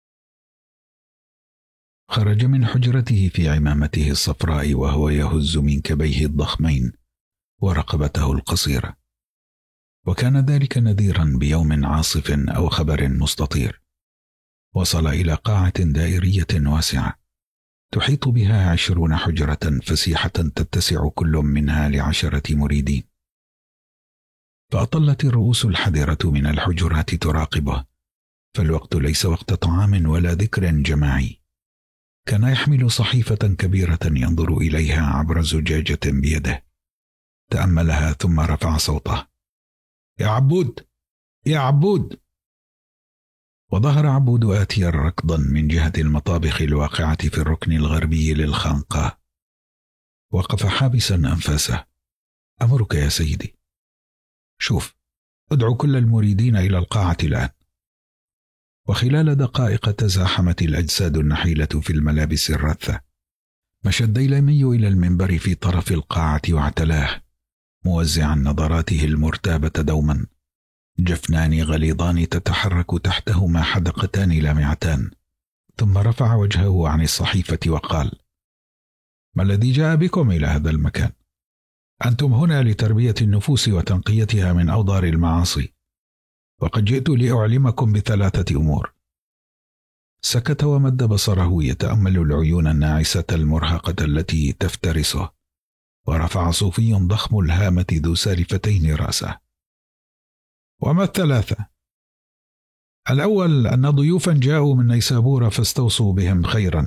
خرج من حجرته في عمامته الصفراء وهو يهز منكبيه الضخمين ورقبته القصيرة، وكان ذلك نذيرا بيوم عاصف أو خبر مستطير. وصل إلى قاعة دائرية واسعة تحيط بها 20 حجرة فسيحة تتسع كل منها ل10 مريدين. فأطلت الرؤوس الحذرة من الحجرات تراقبه، فالوقت ليس وقت طعام ولا ذكر جماعي. كان يحمل صحيفة كبيرة ينظر إليها عبر زجاجة بيده. تأملها ثم رفع صوته: يا عبود، يا عبود. وظهر عبود آتيا ركضا من جهة المطابخ الواقعة في الركن الغربي للخانقة. وقف حابسا أنفاسه: أمرك يا سيدي. شوف، ادعو كل المريدين إلى القاعة الآن. وخلال دقائق تزاحمت الأجساد النحيلة في الملابس الرثة. مشى الديلمي إلى المنبر في طرف القاعة واعتلاه، موزعا نظراته المرتابة دوما. جفنان غليظان تتحرك تحتهما حدقتان لامعتان. ثم رفع وجهه عن الصحيفة وقال: ما الذي جاء بكم إلى هذا المكان؟ أنتم هنا لتربية النفوس وتنقيتها من أوضار المعاصي، وقد جئت لأعلمكم بثلاثة أمور. سكت ومد بصره يتأمل العيون الناعسة المرهقة التي تفترسه، ورفع صوفي ضخم الهامة ذو سالفتين رأسه. وما الثلاثة؟ الأول أن ضيوفا جاءوا من نيسابور فاستوصوا بهم خيرا،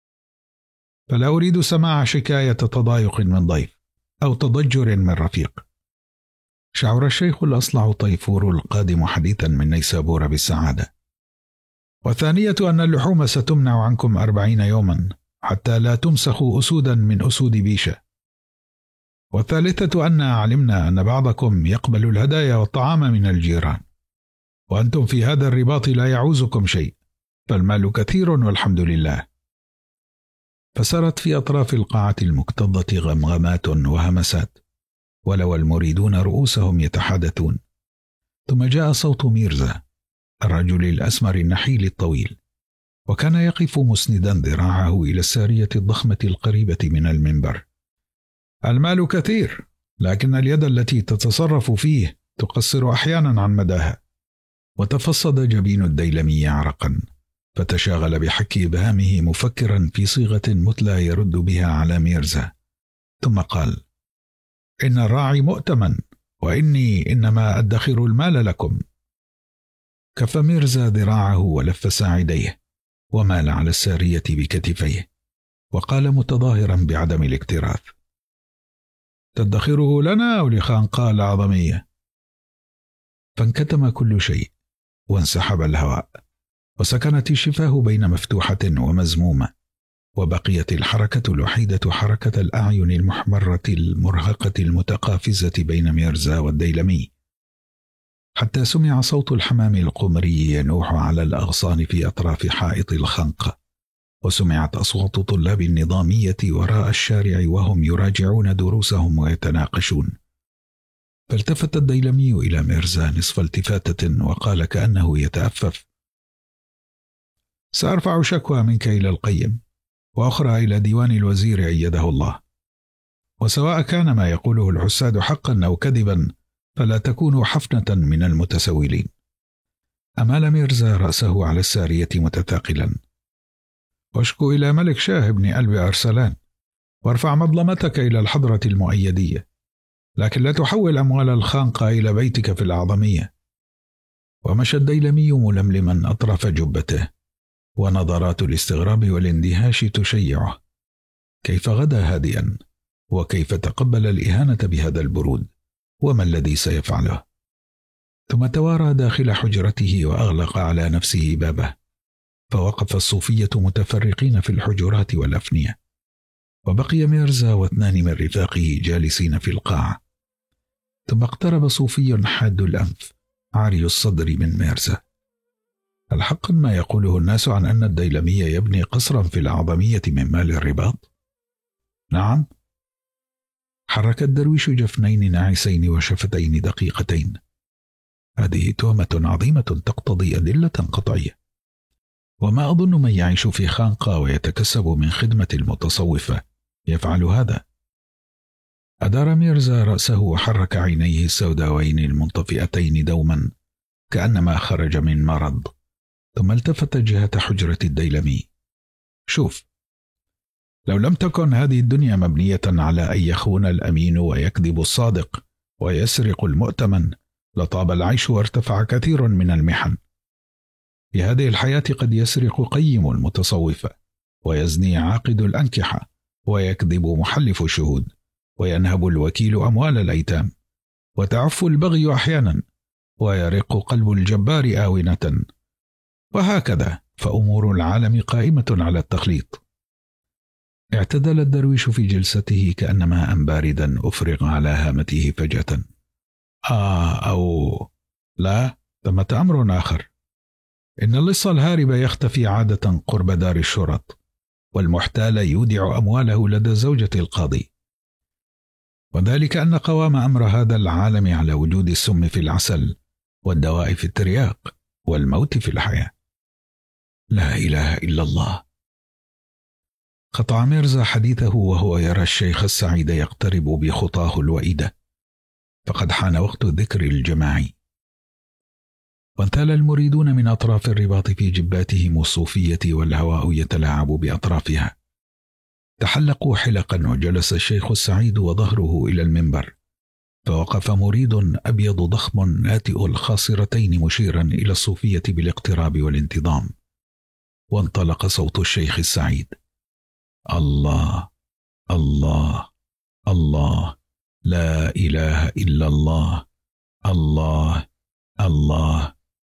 فلا أريد سماع شكاية تضايق من ضيف أو تضجر من رفيق. شعر الشيخ الأصلع طيفور القادم حديثا من نيسابور بالسعادة. والثانية أن اللحوم ستمنع عنكم 40 يوما حتى لا تمسخوا أسودا من أسود بيشة. والثالثة أن علمنا أن بعضكم يقبل الهدايا والطعام من الجيران، وأنتم في هذا الرباط لا يعوزكم شيء، فالمال كثير والحمد لله. فسرت في أطراف القاعة المكتظة غمغمات وهمسات، ولو المريدون رؤوسهم يتحدثون. ثم جاء صوت ميرزا، الرجل الأسمر النحيل الطويل، وكان يقف مسندا ذراعه إلى السارية الضخمة القريبة من المنبر. المال كثير، لكن اليد التي تتصرف فيه تقصر أحيانا عن مداها. وتفصد جبين الديلمي عرقا، فتشاغل بحك إبهامه مفكرا في صيغة مثلى يرد بها على ميرزا. ثم قال: إن الراعي مؤتمن، وإني إنما أدخر المال لكم. كف ميرزا ذراعه ولف ساعديه، ومال على السارية بكتفيه، وقال متظاهرا بعدم الاكتراث: تدخره لنا أو لخانقاء الأعظمية؟ فانكتم كل شيء، وانسحب الهواء، وسكنت الشفاه بين مفتوحة ومزمومة، وبقيت الحركة الوحيدة حركة الأعين المحمرة المرهقة المتقافزة بين ميرزا والديلمي، حتى سمع صوت الحمام القمري ينوح على الأغصان في أطراف حائط الخنقة، وسمعت أصوات طلاب النظامية وراء الشارع وهم يراجعون دروسهم ويتناقشون. فالتفت الديلمي إلى ميرزا نصف التفاتة وقال كأنه يتأفف: سأرفع شكوى منك إلى القيم، وأخرى إلى ديوان الوزير أيده الله، وسواء كان ما يقوله الحساد حقا أو كذبا فلا تكون حفنة من المتسولين. أمال ميرزا رأسه على السارية متثاقلا: واشكو إلى ملك شاه بن ألب أرسلان، وارفع مظلمتك إلى الحضرة المؤيدية، لكن لا تحول أموال الخانقة إلى بيتك في الأعظمية. ومشى الديلمي ململما أطراف جبته، ونظرات الاستغراب والاندهاش تشيعه. كيف غدا هادئا، وكيف تقبل الإهانة بهذا البرود، وما الذي سيفعله؟ ثم توارى داخل حجرته وأغلق على نفسه بابه. فوقف الصوفية متفرقين في الحجرات والأفنية، وبقي ميرزا واثنان من رفاقه جالسين في القاعة. ثم اقترب صوفي حاد الأنف عاري الصدر من ميرزا: هل حقا ما يقوله الناس عن أن الديلمي يبني قصرا في الأعظمية من مال الرباط؟ نعم. حرك الدرويش جفنين ناعسين وشفتين دقيقتين. هذه تهمة عظيمة تقتضي أدلة قطعية، وما أظن من يعيش في خانقة ويتكسب من خدمة المتصوفة يفعل هذا. أدار ميرزا رأسه وحرك عينيه السوداوين المنطفئتين دوما كأنما خرج من مرض، ثم التفت جهة حجرة الديلمي: شوف، لو لم تكن هذه الدنيا مبنية على أن يخون الأمين ويكذب الصادق ويسرق المؤتمن لطاب العيش وارتفع كثير من المحن. في هذه الحياة قد يسرق قيم المتصوفة، ويزني عاقد الأنكحة، ويكذب محلف الشهود، وينهب الوكيل أموال الأيتام، وتعف البغي أحيانا، ويرق قلب الجبار آونة، وهكذا فأمور العالم قائمة على التخليط. اعتدل الدرويش في جلسته كأن ماء باردا أفرغ على هامته فجأة، أو لا، ثمة أمر آخر. إن اللص الهارب يختفي عادة قرب دار الشرط، والمحتال يودع أمواله لدى زوجة القاضي، وذلك أن قوام أمر هذا العالم على وجود السم في العسل والدواء في الترياق والموت في الحياة. لا إله إلا الله. قطع ميرزا حديثه وهو يرى الشيخ السعيد يقترب بخطاه الوئيدة، فقد حان وقت الذكر الجماعي. وانثال المريدون من أطراف الرباط في جباتهم الصوفية والهواء يتلاعب بأطرافها. تحلقوا حلقا، وجلس الشيخ السعيد وظهره إلى المنبر، فوقف مريد أبيض ضخم ناتئ الخاصرتين مشيرا إلى الصوفية بالاقتراب والانتظام. وانطلق صوت الشيخ السعيد: الله الله الله، لا إله إلا الله، الله الله.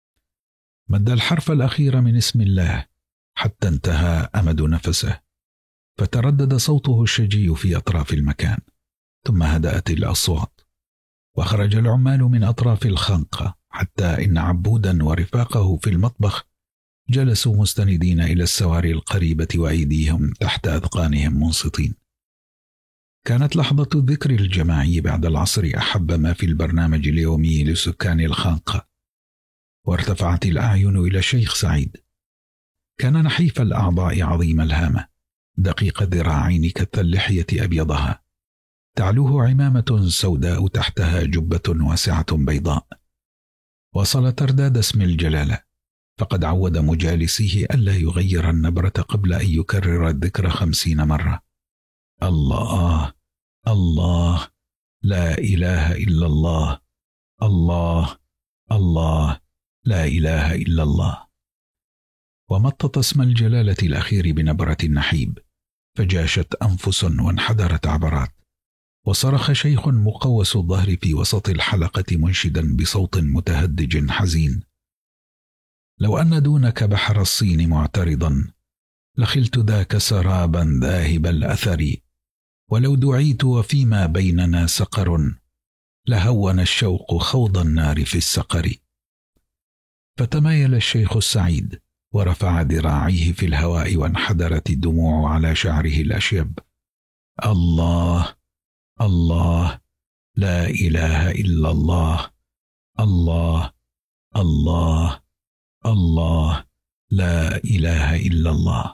مد الحرف الأخير من اسم الله حتى انتهى أمد نفسه، فتردد صوته الشجي في أطراف المكان، ثم هدأت الأصوات، وخرج العمال من أطراف الخنقة، حتى إن عبودا ورفاقه في المطبخ جلسوا مستندين إلى السواري القريبة وأيديهم تحت أذقانهم منصتين. كانت لحظة الذكر الجماعي بعد العصر أحب ما في البرنامج اليومي لسكان الخنقة، وارتفعت الأعين إلى الشيخ سعيد. كان نحيف الأعضاء عظيم الهامة، دقيق الذراعين كاللحية أبيضها، تعلوه عمامة سوداء تحتها جبة واسعة بيضاء. وصل ترداد اسم الجلالة، فقد عود مجالسيه ألا يغير النبرة قبل أن يكرر الذكر 50 مرة: الله الله، لا إله إلا الله، الله الله، لا إله إلا الله. ومطط اسم الجلالة الأخير بنبرة النحيب، فجاشت أنفس وانحدرت عبرات، وصرخ شيخ مقوس الظهر في وسط الحلقة منشدا بصوت متهدج حزين: لو أن دونك بحر الصين معترضا لخلت ذاك سرابا ذاهب الأثر، ولو دعيت وفيما بيننا سقر لهون الشوق خوض النار في السقر. فتمايل الشيخ السعيد ورفع ذراعيه في الهواء، وانحدرت الدموع على شعره الأشيب: الله الله، لا إله إلا الله، الله الله الله، لا إله إلا الله.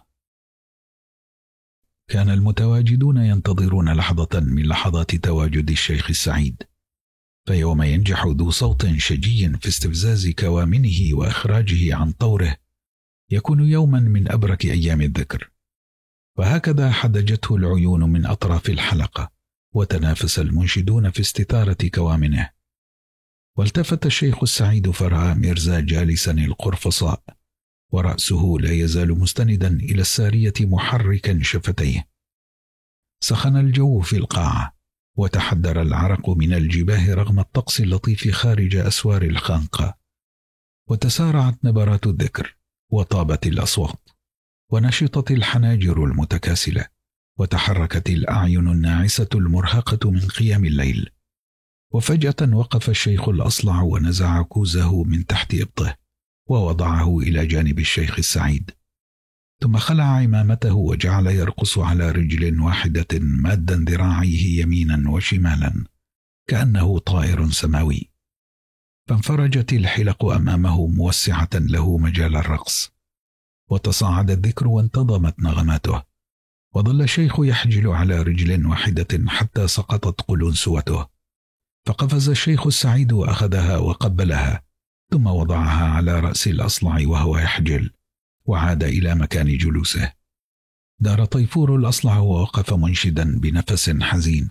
كان المتواجدون ينتظرون لحظة من لحظات تواجد الشيخ السعيد، فيوم ينجح ذو صوت شجي في استفزاز كوامنه وإخراجه عن طوره يكون يوما من أبرك أيام الذكر. وهكذا حدجته العيون من أطراف الحلقة، وتنافس المنشدون في استثارة كوامنه. والتفت الشيخ السعيد فرأى ميرزا جالسا القرفصاء، ورأسه لا يزال مستندا إلى السارية محركا شفتيه. سخن الجو في القاعة، وتحدر العرق من الجباه رغم الطقس اللطيف خارج أسوار الخنقة. وتسارعت نبرات الذكر، وطابت الأصوات، ونشطت الحناجر المتكاسلة، وتحركت الأعين الناعسة المرهقة من قيام الليل. وفجأة وقف الشيخ الأصلع ونزع كوزه من تحت إبطه، ووضعه إلى جانب الشيخ السعيد، ثم خلع عمامته وجعل يرقص على رجل واحدة مادا ذراعيه يمينا وشمالا كأنه طائر سماوي. فانفرجت الحلق أمامه موسعة له مجال الرقص، وتصاعد الذكر وانتظمت نغماته، وظل الشيخ يحجل على رجل واحدة حتى سقطت قلنسوته، فقفز الشيخ السعيد وأخذها وقبلها، ثم وضعها على رأس الأصلع وهو يحجل، وعاد إلى مكان جلوسه. دار طيفور الأصلع ووقف منشدا بنفس حزين: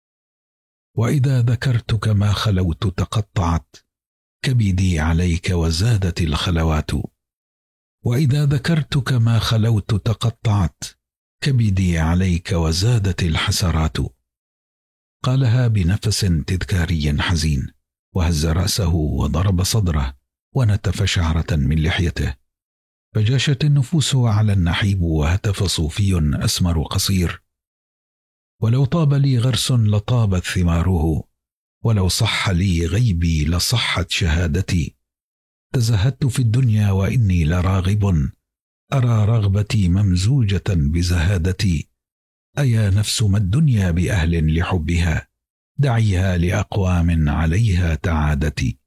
وإذا ذكرتك ما خلوت تقطعت كبدي عليك وزادت الخلوات، وإذا ذكرتك ما خلوت تقطعت كبدي عليك وزادت الحسرات. قالها بنفس تذكاري حزين، وهز رأسه وضرب صدره ونتف شعرة من لحيته، فجاشت النفوس على النحيب، وهتف صوفي أسمر قصير: ولو طاب لي غرس لطابت ثماره، ولو صح لي غيبي لصحت شهادتي. تزهدت في الدنيا وإني لراغب، أرى رغبتي ممزوجة بزهادتي. أيا نفس ما الدنيا بأهل لحبها، دعيها لأقوام عليها تعادتي.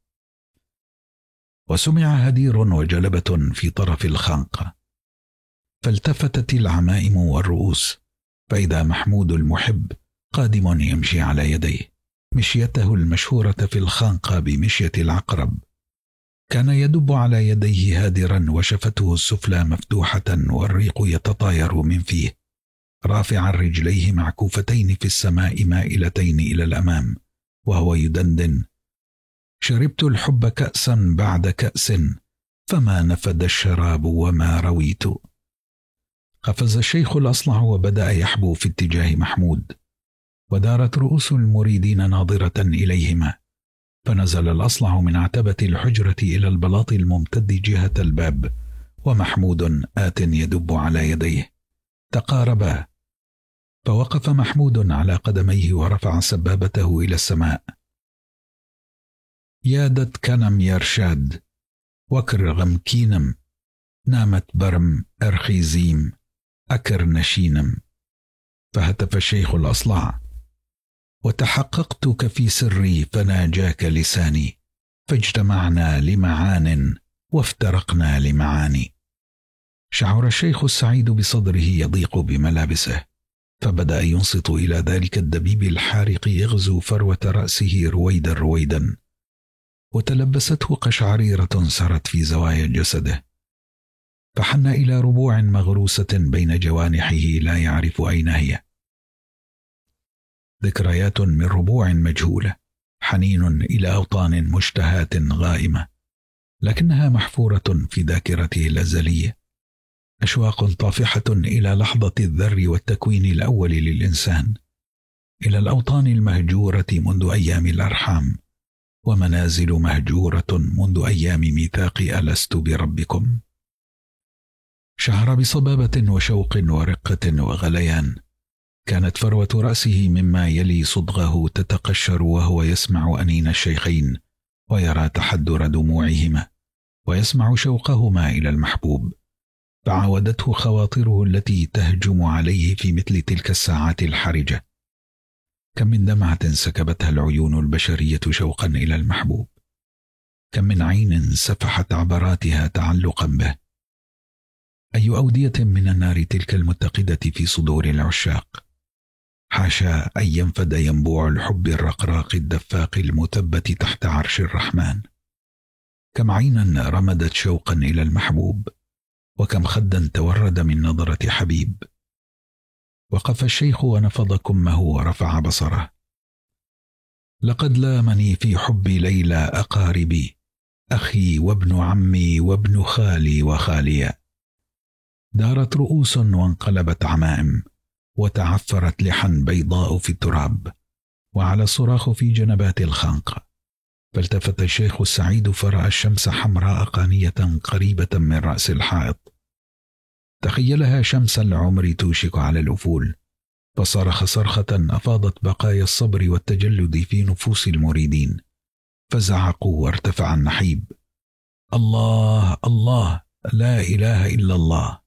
وسمع هدير وجلبة في طرف الخنقة، فالتفتت العمائم والرؤوس، فإذا محمود المحب قادم يمشي على يديه، مشيته المشهورة في الخنقة بمشية العقرب. كان يدب على يديه هادرا، وشفته السفلى مفتوحة والريق يتطاير من فيه، رافعا رجليه معكوفتين في السماء مائلتين إلى الأمام، وهو يدندن: شربت الحب كأسا بعد كأس، فما نفد الشراب وما رويت. قفز الشيخ الأصلع وبدأ يحبو في اتجاه محمود، ودارت رؤوس المريدين ناظرة إليهما، فنزل الأصلع من عتبة الحجرة إلى البلاط الممتد جهة الباب، ومحمود آت يدب على يديه. تقاربا، فوقف محمود على قدميه ورفع سبابته إلى السماء: يادت كنم يرشاد، وكر غمكينم، نامت برم أرخيزيم، أكر نشينم. فهتف الشيخ الأصلع: وتحققتك في سري فناجاك لساني، فاجتمعنا لمعان وافترقنا لمعاني. شعر الشيخ السعيد بصدره يضيق بملابسه، فبدأ ينصت إلى ذلك الدبيب الحارق يغزو فروة رأسه رويدا رويدا، وتلبسته قشعريرة سرت في زوايا جسده، فحن إلى ربوع مغروسة بين جوانحه لا يعرف أين هي. ذكريات من ربوع مجهولة، حنين إلى أوطان مشتهاة غائمة، لكنها محفورة في ذاكرته الأزلية، أشواق طافحة إلى لحظة الذر والتكوين الأول للإنسان، إلى الأوطان المهجورة منذ أيام الأرحام، ومنازل مهجورة منذ أيام ميثاق ألست بربكم. شعر بصبابة وشوق ورقة وغليان. كانت فروة رأسه مما يلي صدغه تتقشر وهو يسمع أنين الشيخين، ويرى تحدر دموعهما، ويسمع شوقهما إلى المحبوب، فعاودته خواطره التي تهجم عليه في مثل تلك الساعات الحرجة. كم من دمعة سكبتها العيون البشرية شوقا إلى المحبوب، كم من عين سفحت عبراتها تعلقا به. أي أودية من النار تلك المتقدة في صدور العشاق. حاشا أن ينفد ينبوع الحب الرقراق الدفاق المثبت تحت عرش الرحمن. كم عينا رمدت شوقا إلى المحبوب، وكم خدا تورد من نظرة حبيب. وقف الشيخ ونفض كمه ورفع بصره: لقد لامني في حبي ليلى أقاربي، أخي وابن عمي وابن خالي وخاليا. دارت رؤوس وانقلبت عمائم، وتعفرت لحا بيضاء في التراب، وعلى الصراخ في جنبات الخنقة. فالتفت الشيخ السعيد فرأى الشمس حمراء قانية قريبة من رأس الحائط، تخيلها شمس العمر توشك على الأفول، فصرخ صرخة أفاضت بقايا الصبر والتجلد في نفوس المريدين، فزعقوا وارتفع النحيب: الله الله، لا إله إلا الله.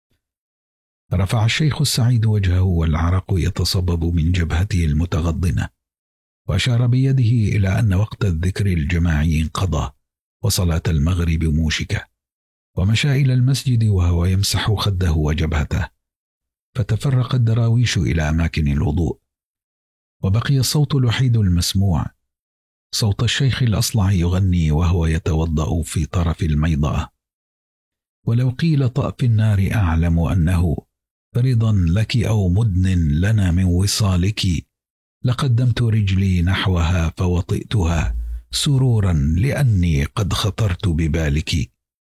رفع الشيخ السعيد وجهه والعرق يتصبب من جبهته المتغضنة، وأشار بيده إلى أن وقت الذكر الجماعي انقضى، وصلاة المغرب موشكة، ومشى إلى المسجد وهو يمسح خده وجبهته. فتفرق الدراويش إلى أماكن الوضوء، وبقي الصوت الوحيد المسموع، صوت الشيخ الأصلع يغني وهو يتوضأ في طرف الميضأة: ولو قيل طأ في النار أعلم أنه رضا لك أو مدن لنا من وصالك، لقدمت رجلي نحوها فوطئتها سرورا لأني قد خطرت ببالك.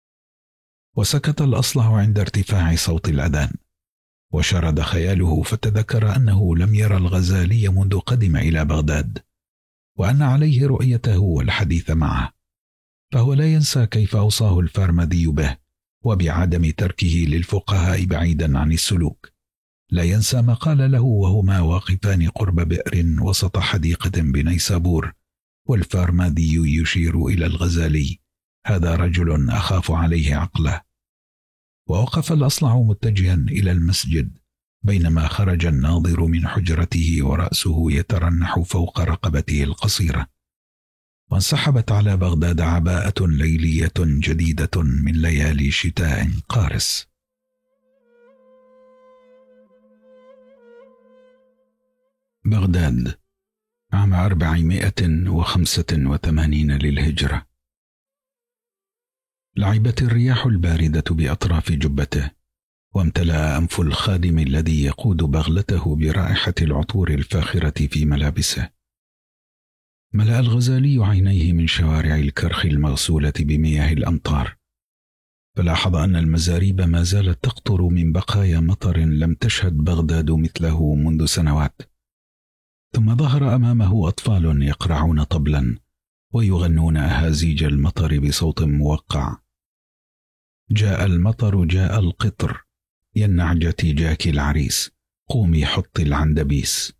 وسكت الأصلع عند ارتفاع صوت الأذان، وشرد خياله فتذكر أنه لم يرى الغزالي منذ قدم إلى بغداد، وأن عليه رؤيته والحديث معه، فهو لا ينسى كيف أوصاه الفارمدي به وبعدم تركه للفقهاء بعيدا عن السلوك. لا ينسى ما قال له وهما واقفان قرب بئر وسط حديقة بنيسابور والفارمادي يشير إلى الغزالي: هذا رجل أخاف عليه عقله. ووقف الأصلع متجها إلى المسجد بينما خرج الناظر من حجرته ورأسه يترنح فوق رقبته القصيرة، وانسحبت على بغداد عباءة ليلية جديدة من ليالي شتاء قارس. بغداد عام 485 للهجرة. لعبت الرياح الباردة بأطراف جبته، وامتلأ أنف الخادم الذي يقود بغلته برائحة العطور الفاخرة في ملابسه. ملأ الغزالي عينيه من شوارع الكرخ المغسولة بمياه الأمطار، فلاحظ أن المزاريب ما زالت تقطر من بقايا مطر لم تشهد بغداد مثله منذ سنوات. ثم ظهر أمامه أطفال يقرعون طبلا ويغنون أهازيج المطر بصوت موقع: جاء المطر جاء القطر، يا النعجة جاك العريس، قومي حطي العندبيس.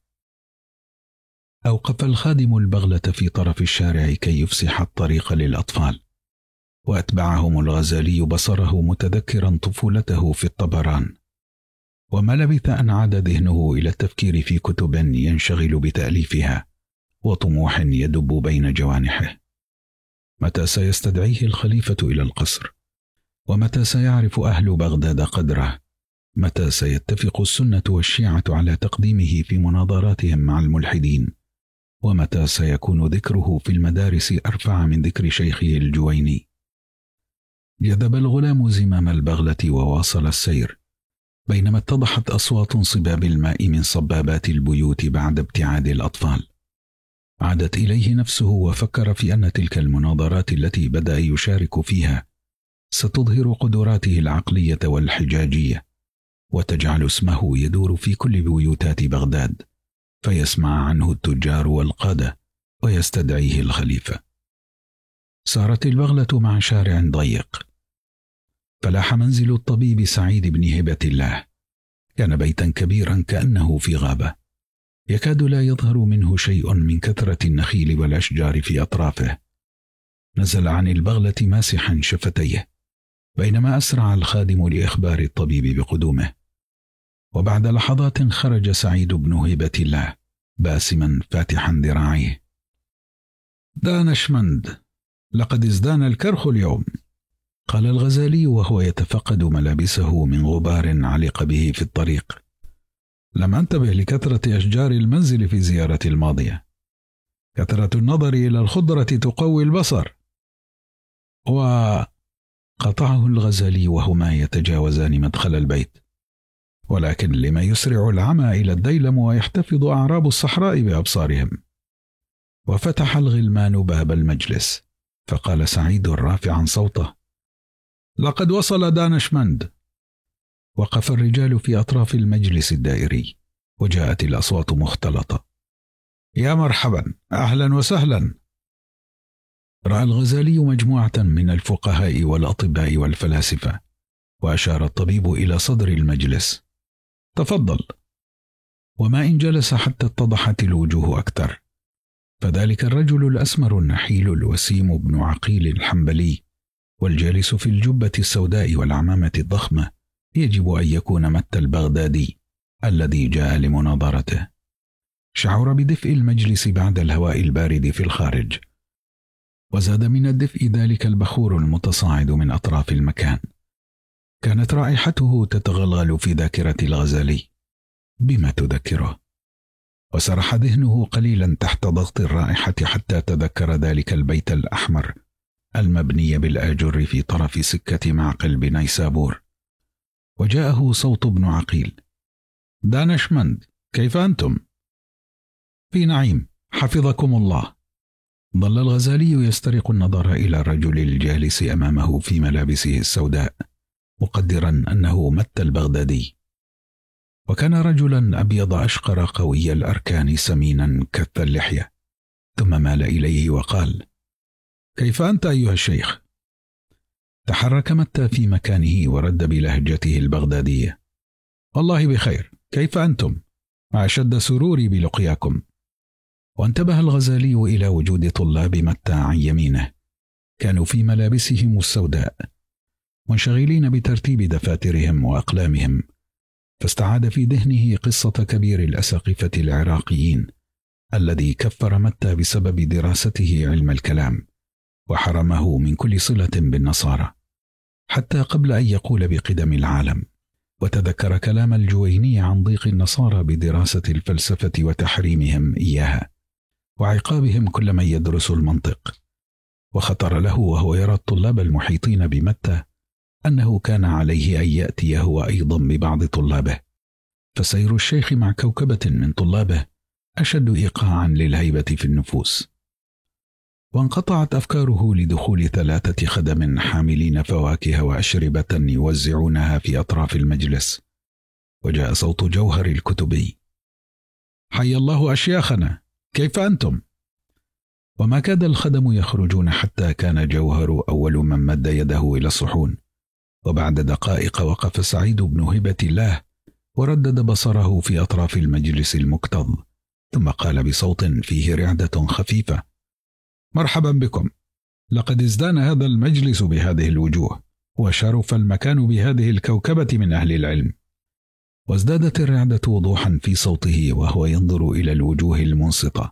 أوقف الخادم البغلة في طرف الشارع كي يفسح الطريق للأطفال، وأتبعهم الغزالي بصره متذكرا طفولته في الطبران. وما لبث أن عاد ذهنه إلى التفكير في كتب ينشغل بتأليفها وطموح يدب بين جوانحه. متى سيستدعيه الخليفة إلى القصر؟ ومتى سيعرف أهل بغداد قدره؟ متى سيتفق السنة والشيعة على تقديمه في مناظراتهم مع الملحدين؟ ومتى سيكون ذكره في المدارس أرفع من ذكر شيخه الجويني؟ جذب الغلام زمام البغلة وواصل السير، بينما اتضحت أصوات صباب الماء من صبابات البيوت بعد ابتعاد الأطفال. عادت إليه نفسه وفكر في أن تلك المناظرات التي بدأ يشارك فيها ستظهر قدراته العقلية والحجاجية، وتجعل اسمه يدور في كل بيوتات بغداد، فيسمع عنه التجار والقادة ويستدعيه الخليفة. سارت البغلة مع شارع ضيق، فلاح منزل الطبيب سعيد بن هبة الله. كان بيتا كبيرا كأنه في غابة، يكاد لا يظهر منه شيء من كثرة النخيل والأشجار في أطرافه. نزل عن البغلة ماسحا شفتيه، بينما أسرع الخادم لإخبار الطبيب بقدومه. وبعد لحظات خرج سعيد بن هبة الله باسما فاتحا ذراعيه: دانشمند، لقد ازدان الكرخ اليوم، قال الغزالي وهو يتفقد ملابسه من غبار علق به في الطريق. لم أنتبه لكثرة أشجار المنزل في زيارتي الماضية. كثرة النظر إلى الخضرة تقوي البصر. وقطعه الغزالي وهما يتجاوزان مدخل البيت: ولكن لما يسرع العمى إلى الديلم ويحتفظ أعراب الصحراء بأبصارهم؟ وفتح الغلمان باب المجلس، فقال سعيد رافعا صوته: لقد وصل دانشمند. وقف الرجال في أطراف المجلس الدائري، وجاءت الأصوات مختلطة: يا مرحبا، أهلا وسهلا. رأى الغزالي مجموعة من الفقهاء والأطباء والفلاسفة، وأشار الطبيب إلى صدر المجلس: تفضل. وما إن جلس حتى اتضحت الوجوه أكثر، فذلك الرجل الأسمر النحيل الوسيم بن عقيل الحنبلي، والجالس في الجبة السوداء والعمامة الضخمة، يجب أن يكون متى البغدادي الذي جاء لمناظرته. شعر بدفء المجلس بعد الهواء البارد في الخارج، وزاد من الدفء ذلك البخور المتصاعد من أطراف المكان. كانت رائحته تتغلغل في ذاكرة الغزالي. بما تذكره؟ وسرح ذهنه قليلا تحت ضغط الرائحة حتى تذكر ذلك البيت الأحمر المبني بالآجر في طرف سكة معقل بنيسابور. وجاءه صوت ابن عقيل: دانشمند، كيف أنتم؟ في نعيم، حفظكم الله. ظل الغزالي يسترق النظر إلى الرجل الجالس أمامه في ملابسه السوداء، مقدرا أنه متى البغدادي. وكان رجلا أبيض أشقر قوي الأركان سمينا كث اللحية. ثم مال إليه وقال: كيف أنت أيها الشيخ؟ تحرك متى في مكانه ورد بلهجته البغدادية: والله بخير، كيف أنتم؟ مع أشد سروري بلقياكم. وانتبه الغزالي إلى وجود طلاب متى عن يمينه، كانوا في ملابسهم السوداء منشغلين بترتيب دفاترهم وأقلامهم، فاستعاد في ذهنه قصة كبير الأساقفة العراقيين الذي كفر متى بسبب دراسته علم الكلام وحرمه من كل صلة بالنصارى حتى قبل أن يقول بقدم العالم، وتذكر كلام الجويني عن ضيق النصارى بدراسة الفلسفة وتحريمهم إياها وعقابهم كل من يدرس المنطق، وخطر له وهو يرى الطلاب المحيطين بمتى أنه كان عليه أن يأتي هو أيضا ببعض طلابه، فسير الشيخ مع كوكبة من طلابه أشد إيقاعا للهيبة في النفوس. وانقطعت أفكاره لدخول 3 خدم حاملين فواكه وأشربة يوزعونها في أطراف المجلس، وجاء صوت جوهر الكتبي: حي الله أشياخنا، كيف أنتم؟ وما كاد الخدم يخرجون حتى كان جوهر أول من مد يده إلى الصحون، وبعد دقائق وقف سعيد بن هبة الله وردد بصره في أطراف المجلس المكتظ، ثم قال بصوت فيه رعدة خفيفة: مرحبا بكم، لقد ازدان هذا المجلس بهذه الوجوه، وشرف المكان بهذه الكوكبة من أهل العلم. وازدادت الرعدة وضوحا في صوته وهو ينظر إلى الوجوه المنصتة،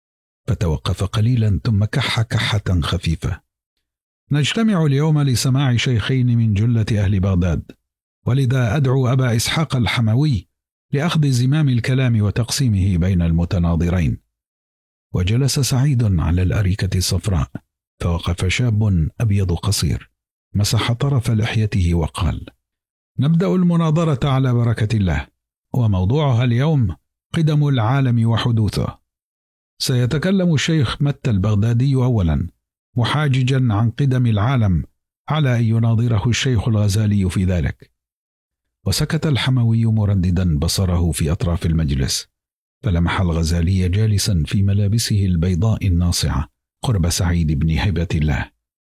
فتوقف قليلا ثم كح كحة خفيفة: نجتمع اليوم لسماع شيخين من جلة أهل بغداد، ولذا أدعو أبا إسحاق الحموي لأخذ زمام الكلام وتقسيمه بين المتناظرين. وجلس سعيد على الأريكة الصفراء، فوقف شاب أبيض قصير مسح طرف لحيته وقال: نبدأ المناظرة على بركة الله، وموضوعها اليوم قدم العالم وحدوثه. سيتكلم الشيخ متى البغدادي أولا، محاججا عن قدم العالم على أن يناظره الشيخ الغزالي في ذلك. وسكت الحموي مرددا بصره في أطراف المجلس، فلمح الغزالي جالسا في ملابسه البيضاء الناصعة قرب سعيد بن هبة الله،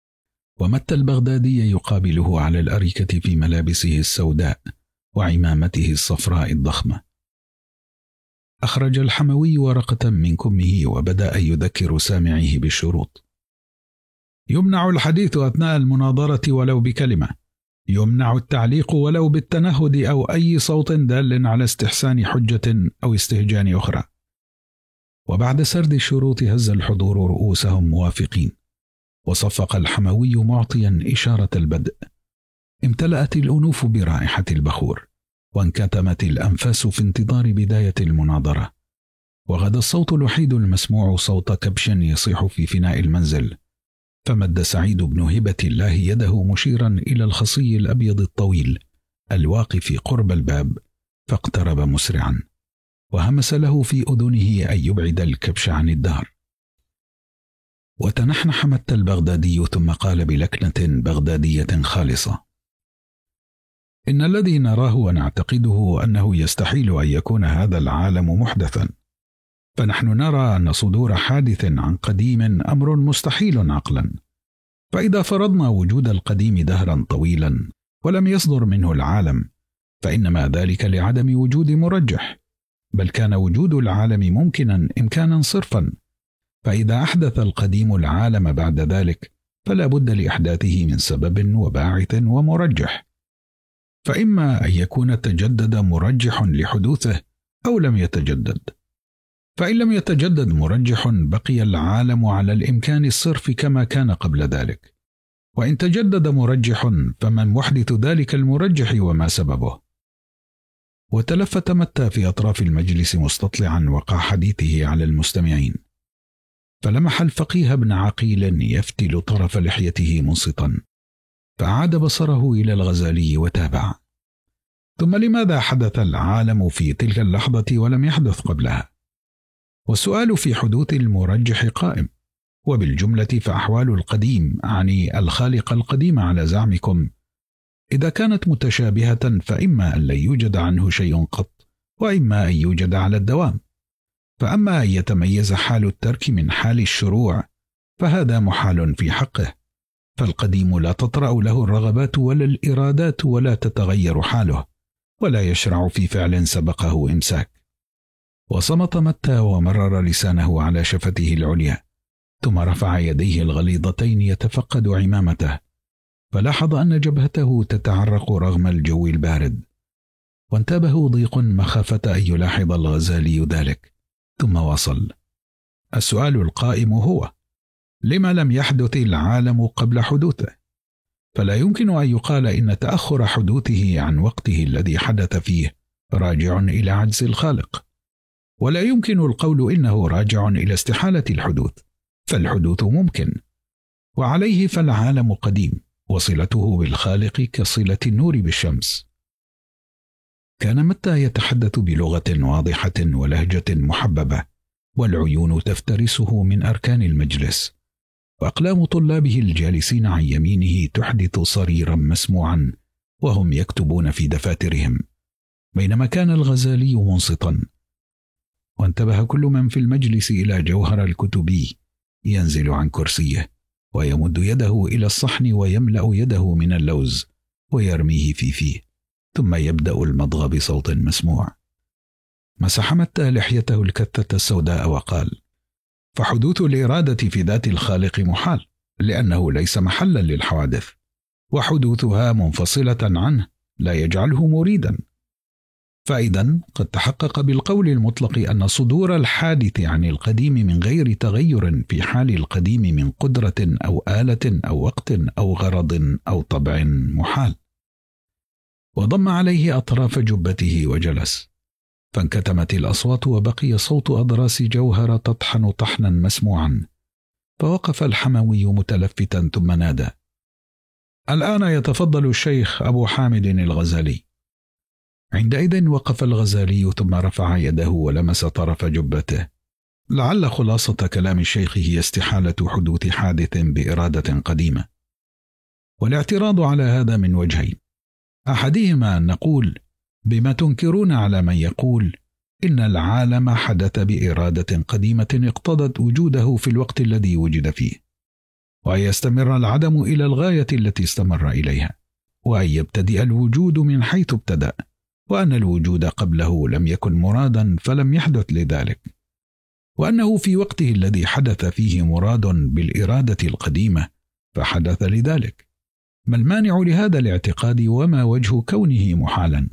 ومتى البغدادي يقابله على الأريكة في ملابسه السوداء وعمامته الصفراء الضخمة. أخرج الحموي ورقة من كمه وبدأ يذكر سامعيه بالشروط: يمنع الحديث أثناء المناظرة ولو بكلمة، يمنع التعليق ولو بالتنهد أو أي صوت دال على استحسان حجة أو استهجان أخرى. وبعد سرد الشروط هز الحضور رؤوسهم موافقين، وصفق الحموي معطيا إشارة البدء. امتلأت الأنوف برائحة البخور، وانكتمت الأنفاس في انتظار بداية المناظرة، وغدا الصوت الوحيد المسموع صوت كبش يصيح في فناء المنزل. فمد سعيد بن هبة الله يده مشيرا إلى الخصي الأبيض الطويل الواقف قرب الباب، فاقترب مسرعا، وهمس له في أذنه أن يبعد الكبش عن الدار. وتنحنح متى البغدادي ثم قال بلكنة بغدادية خالصة: إن الذي نراه ونعتقده أنه يستحيل أن يكون هذا العالم محدثا، فنحن نرى أن صدور حادث عن قديم أمر مستحيل عقلا، فإذا فرضنا وجود القديم دهرا طويلا ولم يصدر منه العالم، فإنما ذلك لعدم وجود مرجح، بل كان وجود العالم ممكنا إمكانا صرفا، فإذا أحدث القديم العالم بعد ذلك فلا بد لإحداثه من سبب وباعث ومرجح، فإما أن يكون تجدد مرجح لحدوثه أو لم يتجدد، فإن لم يتجدد مرجح بقي العالم على الإمكان الصرف كما كان قبل ذلك، وإن تجدد مرجح فمن محدث ذلك المرجح وما سببه. وتلفت متى في أطراف المجلس مستطلعا وقع حديثه على المستمعين، فلمح الفقيه ابن عقيل يفتل طرف لحيته منصتا، فأعاد بصره إلى الغزالي وتابع: ثم لماذا حدث العالم في تلك اللحظة ولم يحدث قبلها؟ والسؤال في حدوث المرجح قائم، وبالجملة فأحوال القديم أعني الخالق القديم على زعمكم إذا كانت متشابهة فإما أن لا يوجد عنه شيء قط، وإما أن يوجد على الدوام، فأما أن يتميز حال الترك من حال الشروع فهذا محال في حقه، فالقديم لا تطرأ له الرغبات ولا الإرادات ولا تتغير حاله، ولا يشرع في فعل سبقه إمساك. وصمت متى ومرر لسانه على شفته العليا، ثم رفع يديه الغليظتين يتفقد عمامته، فلاحظ أن جبهته تتعرق رغم الجو البارد، وانتابه ضيق مخافة أن يلاحظ الغزالي ذلك، ثم واصل: السؤال القائم هو: لما لم يحدث العالم قبل حدوثه؟ فلا يمكن أن يقال إن تأخر حدوثه عن وقته الذي حدث فيه راجع إلى عجز الخالق، ولا يمكن القول إنه راجع إلى استحالة الحدوث، فالحدوث ممكن، وعليه فالعالم قديم، وصلته بالخالق كصلة النور بالشمس. كان متى يتحدث بلغة واضحة ولهجة محببة، والعيون تفترسه من أركان المجلس، وأقلام طلابه الجالسين عن يمينه تحدث صريرا مسموعا وهم يكتبون في دفاترهم، بينما كان الغزالي منصتا. وانتبه كل من في المجلس إلى جوهر الكتبي ينزل عن كرسيه ويمد يده إلى الصحن ويملأ يده من اللوز ويرميه في فيه، ثم يبدأ المضغ بصوت مسموع. مسح متى لحيته الكثة السوداء وقال: فحدوث الإرادة في ذات الخالق محال، لأنه ليس محلا للحوادث، وحدوثها منفصلة عنه لا يجعله مريدا. فإذا قد تحقق بالقول المطلق أن صدور الحادث عن القديم من غير تغير في حال القديم من قدرة أو آلة أو وقت أو غرض أو طبع محال. وضم عليه أطراف جبته وجلس، فانكتمت الأصوات وبقي صوت أضراس جوهر تطحن طحنا مسموعا، فوقف الحموي متلفتا ثم نادى: الآن يتفضل الشيخ أبو حامد الغزالي. عندئذ وقف الغزالي ثم رفع يده ولمس طرف جبته، لعل خلاصة كلام الشيخ هي استحالة حدوث حادث بإرادة قديمة. والاعتراض على هذا من وجهين: أحدهما أن نقول: بما تنكرون على من يقول إن العالم حدث بإرادة قديمة اقتضت وجوده في الوقت الذي وجد فيه، وأن يستمر العدم إلى الغاية التي استمر إليها، وأن يبتدئ الوجود من حيث ابتدأ، وأن الوجود قبله لم يكن مرادا فلم يحدث لذلك، وأنه في وقته الذي حدث فيه مراد بالإرادة القديمة فحدث لذلك. ما المانع لهذا الاعتقاد وما وجه كونه محالا؟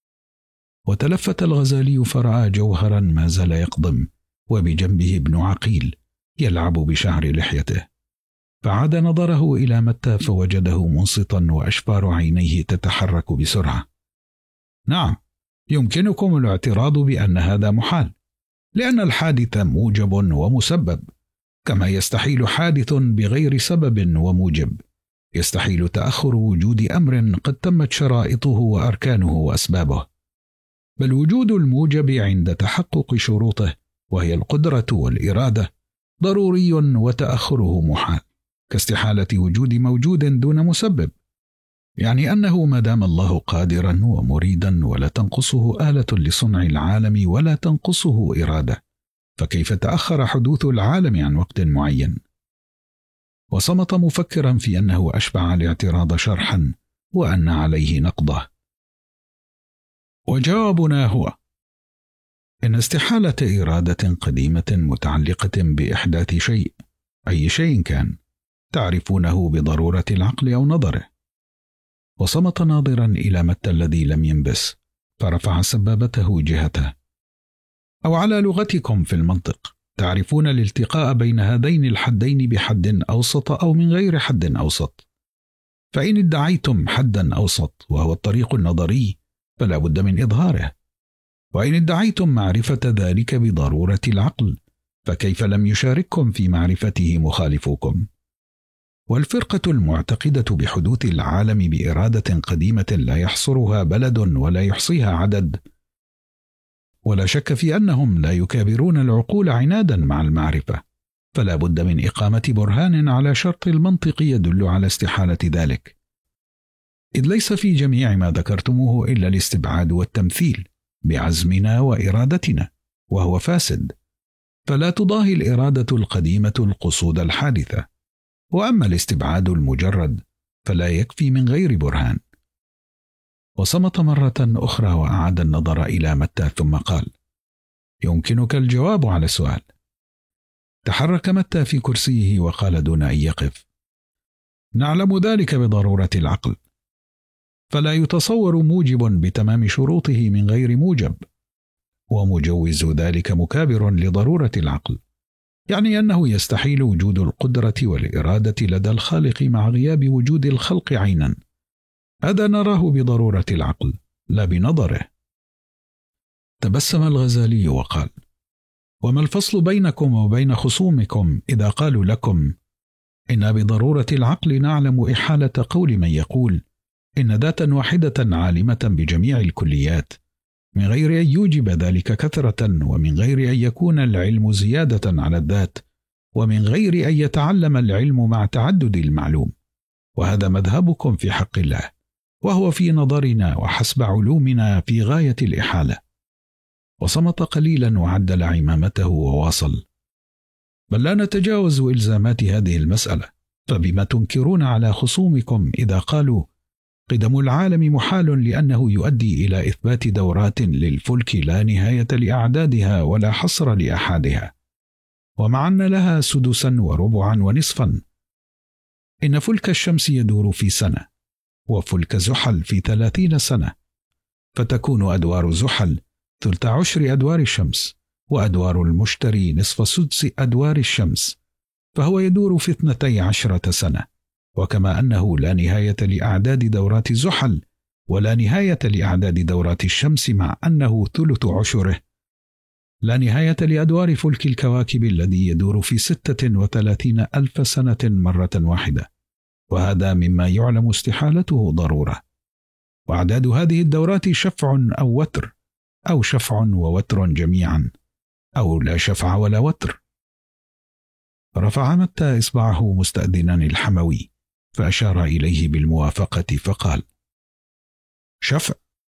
وتلفت الغزالي فرأى جوهرا ما زال يقضم، وبجنبه ابن عقيل يلعب بشعر لحيته، فعاد نظره إلى متى فوجده منصتا وأشفار عينيه تتحرك بسرعة. نعم، يمكنكم الاعتراض بأن هذا محال، لأن الحادث موجب ومسبب، كما يستحيل حادث بغير سبب وموجب، يستحيل تأخر وجود أمر قد تمت شرائطه وأركانه وأسبابه، بل وجود الموجب عند تحقق شروطه وهي القدرة والإرادة ضروري، وتأخره محال، كاستحالة وجود موجود دون مسبب، يعني أنه ما دام الله قادرا ومريدا ولا تنقصه آلة لصنع العالم ولا تنقصه إرادة، فكيف تأخر حدوث العالم عن وقت معين؟ وصمت مفكرا في أنه أشبع الاعتراض شرحا وأن عليه نقضه. وجوابنا هو: إن استحالة إرادة قديمة متعلقة بإحداث شيء، أي شيء كان، تعرفونه بضرورة العقل أو نظره. وصمت ناظرا إلى متى الذي لم ينبس، فرفع سبابته جهته. أو على لغتكم في المنطق، تعرفون الالتقاء بين هذين الحدين بحد أوسط أو من غير حد أوسط، فإن ادعيتم حدا أوسط وهو الطريق النظري فلا بد من إظهاره، وإن ادعيتم معرفة ذلك بضرورة العقل فكيف لم يشارككم في معرفته مخالفوكم؟ والفرقة المعتقدة بحدوث العالم بإرادة قديمة لا يحصرها بلد ولا يحصيها عدد، ولا شك في أنهم لا يكابرون العقول عنادا مع المعرفة، فلا بد من إقامة برهان على شرط المنطق يدل على استحالة ذلك، إذ ليس في جميع ما ذكرتموه إلا الاستبعاد والتمثيل بعزمنا وإرادتنا، وهو فاسد، فلا تضاهي الإرادة القديمة القصود الحادثة، وأما الاستبعاد المجرد فلا يكفي من غير برهان. وصمت مرة أخرى وأعاد النظر إلى متى ثم قال: يمكنك الجواب على السؤال. تحرك متى في كرسيه وقال دون أن يقف: نعلم ذلك بضرورة العقل، فلا يتصور موجب بتمام شروطه من غير موجب، ومجوز ذلك مكابر لضرورة العقل، يعني أنه يستحيل وجود القدرة والإرادة لدى الخالق مع غياب وجود الخلق عينا. هذا نراه بضرورة العقل لا بنظره. تبسم الغزالي وقال: وما الفصل بينكم وبين خصومكم إذا قالوا لكم إن بضرورة العقل نعلم إحالة قول من يقول إن ذاتا واحدة عالمة بجميع الكليات، من غير أن يوجب ذلك كثرة، ومن غير أن يكون العلم زيادة على الذات، ومن غير أن يتعلم العلم مع تعدد المعلوم، وهذا مذهبكم في حق الله، وهو في نظرنا وحسب علومنا في غاية الإحالة. وصمت قليلا وعدل عمامته وواصل: بل لا نتجاوز إلزامات هذه المسألة، فبما تنكرون على خصومكم إذا قالوا قدم العالم محال لأنه يؤدي إلى إثبات دورات للفلك لا نهاية لأعدادها ولا حصر لأحادها، ومع أن لها سدسا وربعا ونصفا. إن فلك الشمس يدور في سنة، وفلك زحل في 30 سنة، فتكون أدوار زحل 13 أدوار الشمس، وأدوار المشتري نصف سدس أدوار الشمس، فهو يدور في 12 سنة. وكما أنه لا نهاية لأعداد دورات زحل ولا نهاية لأعداد دورات الشمس مع أنه ثلث عشره، لا نهاية لأدوار فلك الكواكب الذي يدور في 36,000 سنة مرة واحدة، وهذا مما يعلم استحالته ضرورة. وأعداد هذه الدورات شفع أو وتر، أو شفع ووتر جميعا، أو لا شفع ولا وتر. رفع متى إصبعه مستأذنا الحموي، فأشار إليه بالموافقة فقال: شفع.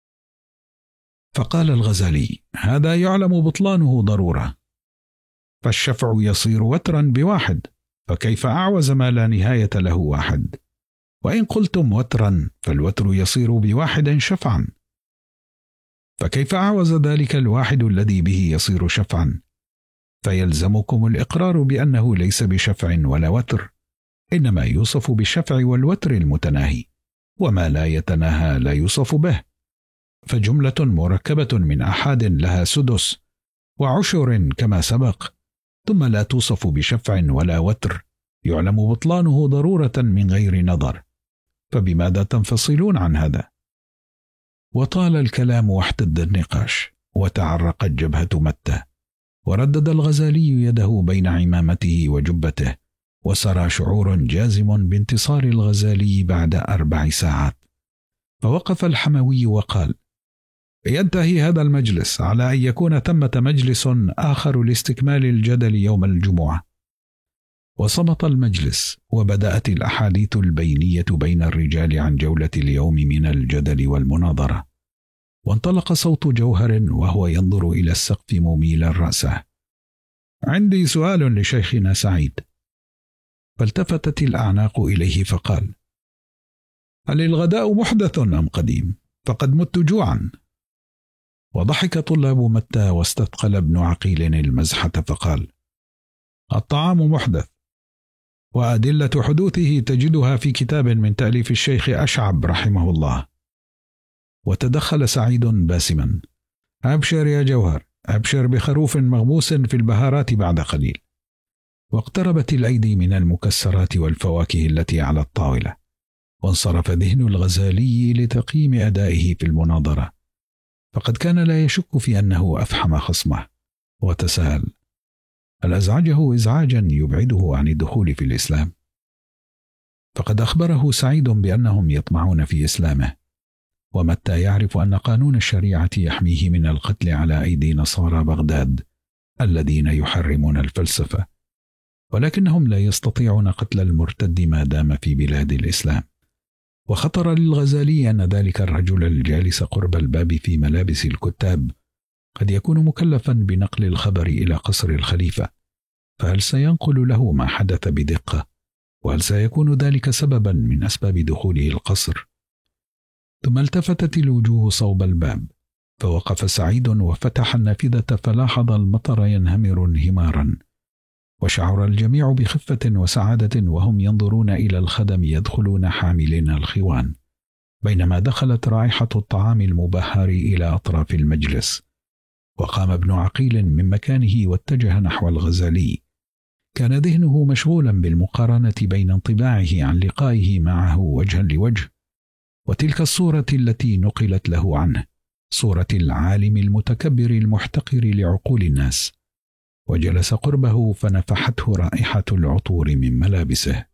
فقال الغزالي: هذا يعلم بطلانه ضرورة، فالشفع يصير وترا بواحد، فكيف أعوز ما لا نهاية له واحد؟ وإن قلتم وترا فالوتر يصير بواحد شفعا، فكيف أعوز ذلك الواحد الذي به يصير شفعا؟ فيلزمكم الإقرار بأنه ليس بشفع ولا وتر، إنما يوصف بالشفع والوتر المتناهي، وما لا يتناهى لا يوصف به، فجملة مركبة من أحاد لها سدس وعشر كما سبق، ثم لا توصف بشفع ولا وتر، يعلم بطلانه ضرورة من غير نظر، فبماذا تنفصلون عن هذا؟ وطال الكلام واحتد النقاش، وتعرقت جبهة متى، وردد الغزالي يده بين عمامته وجبته، وسرى شعور جازم بانتصار الغزالي بعد 4 ساعات. فوقف الحموي وقال: ينتهي هذا المجلس على أن يكون ثمة مجلس آخر لاستكمال الجدل يوم الجمعة. وصمت المجلس، وبدأت الأحاديث البينية بين الرجال عن جولة اليوم من الجدل والمناظرة. وانطلق صوت جوهر وهو ينظر إلى السقف مميلا رأسه: عندي سؤال لشيخنا سعيد. فالتفتت الأعناق إليه فقال: هل الغداء محدث أم قديم؟ فقد مت جوعا. وضحك طلاب متى، واستثقل ابن عقيل المزحة فقال: الطعام محدث، وأدلة حدوثه تجدها في كتاب من تأليف الشيخ أشعب رحمه الله. وتدخل سعيد باسما: أبشر يا جوهر، أبشر بخروف مغموس في البهارات بعد قليل. واقتربت الأيدي من المكسرات والفواكه التي على الطاولة، وانصرف ذهن الغزالي لتقييم أدائه في المناظرة، فقد كان لا يشك في أنه أفحم خصمه، وتساءل: هل أزعجه إزعاجا يبعده عن الدخول في الإسلام؟ فقد أخبره سعيد بأنهم يطمعون في إسلامه، ومتى يعرف أن قانون الشريعة يحميه من القتل على أيدي نصارى بغداد الذين يحرمون الفلسفة، ولكنهم لا يستطيعون قتل المرتد ما دام في بلاد الإسلام. وخطر للغزالي أن ذلك الرجل الجالس قرب الباب في ملابس الكتاب قد يكون مكلفا بنقل الخبر إلى قصر الخليفة، فهل سينقل له ما حدث بدقة؟ وهل سيكون ذلك سببا من أسباب دخوله القصر؟ ثم التفتت الوجوه صوب الباب، فوقف سعيد وفتح النافذة فلاحظ المطر ينهمر انهمارا، وشعر الجميع بخفة وسعادة وهم ينظرون إلى الخدم يدخلون حاملين الخوان، بينما دخلت رائحة الطعام المبهر إلى أطراف المجلس. وقام ابن عقيل من مكانه واتجه نحو الغزالي. كان ذهنه مشغولا بالمقارنة بين انطباعه عن لقائه معه وجها لوجه وتلك الصورة التي نقلت له عنه، صورة العالم المتكبر المحتقر لعقول الناس. وجلس قربه فنفحته رائحة العطور من ملابسه.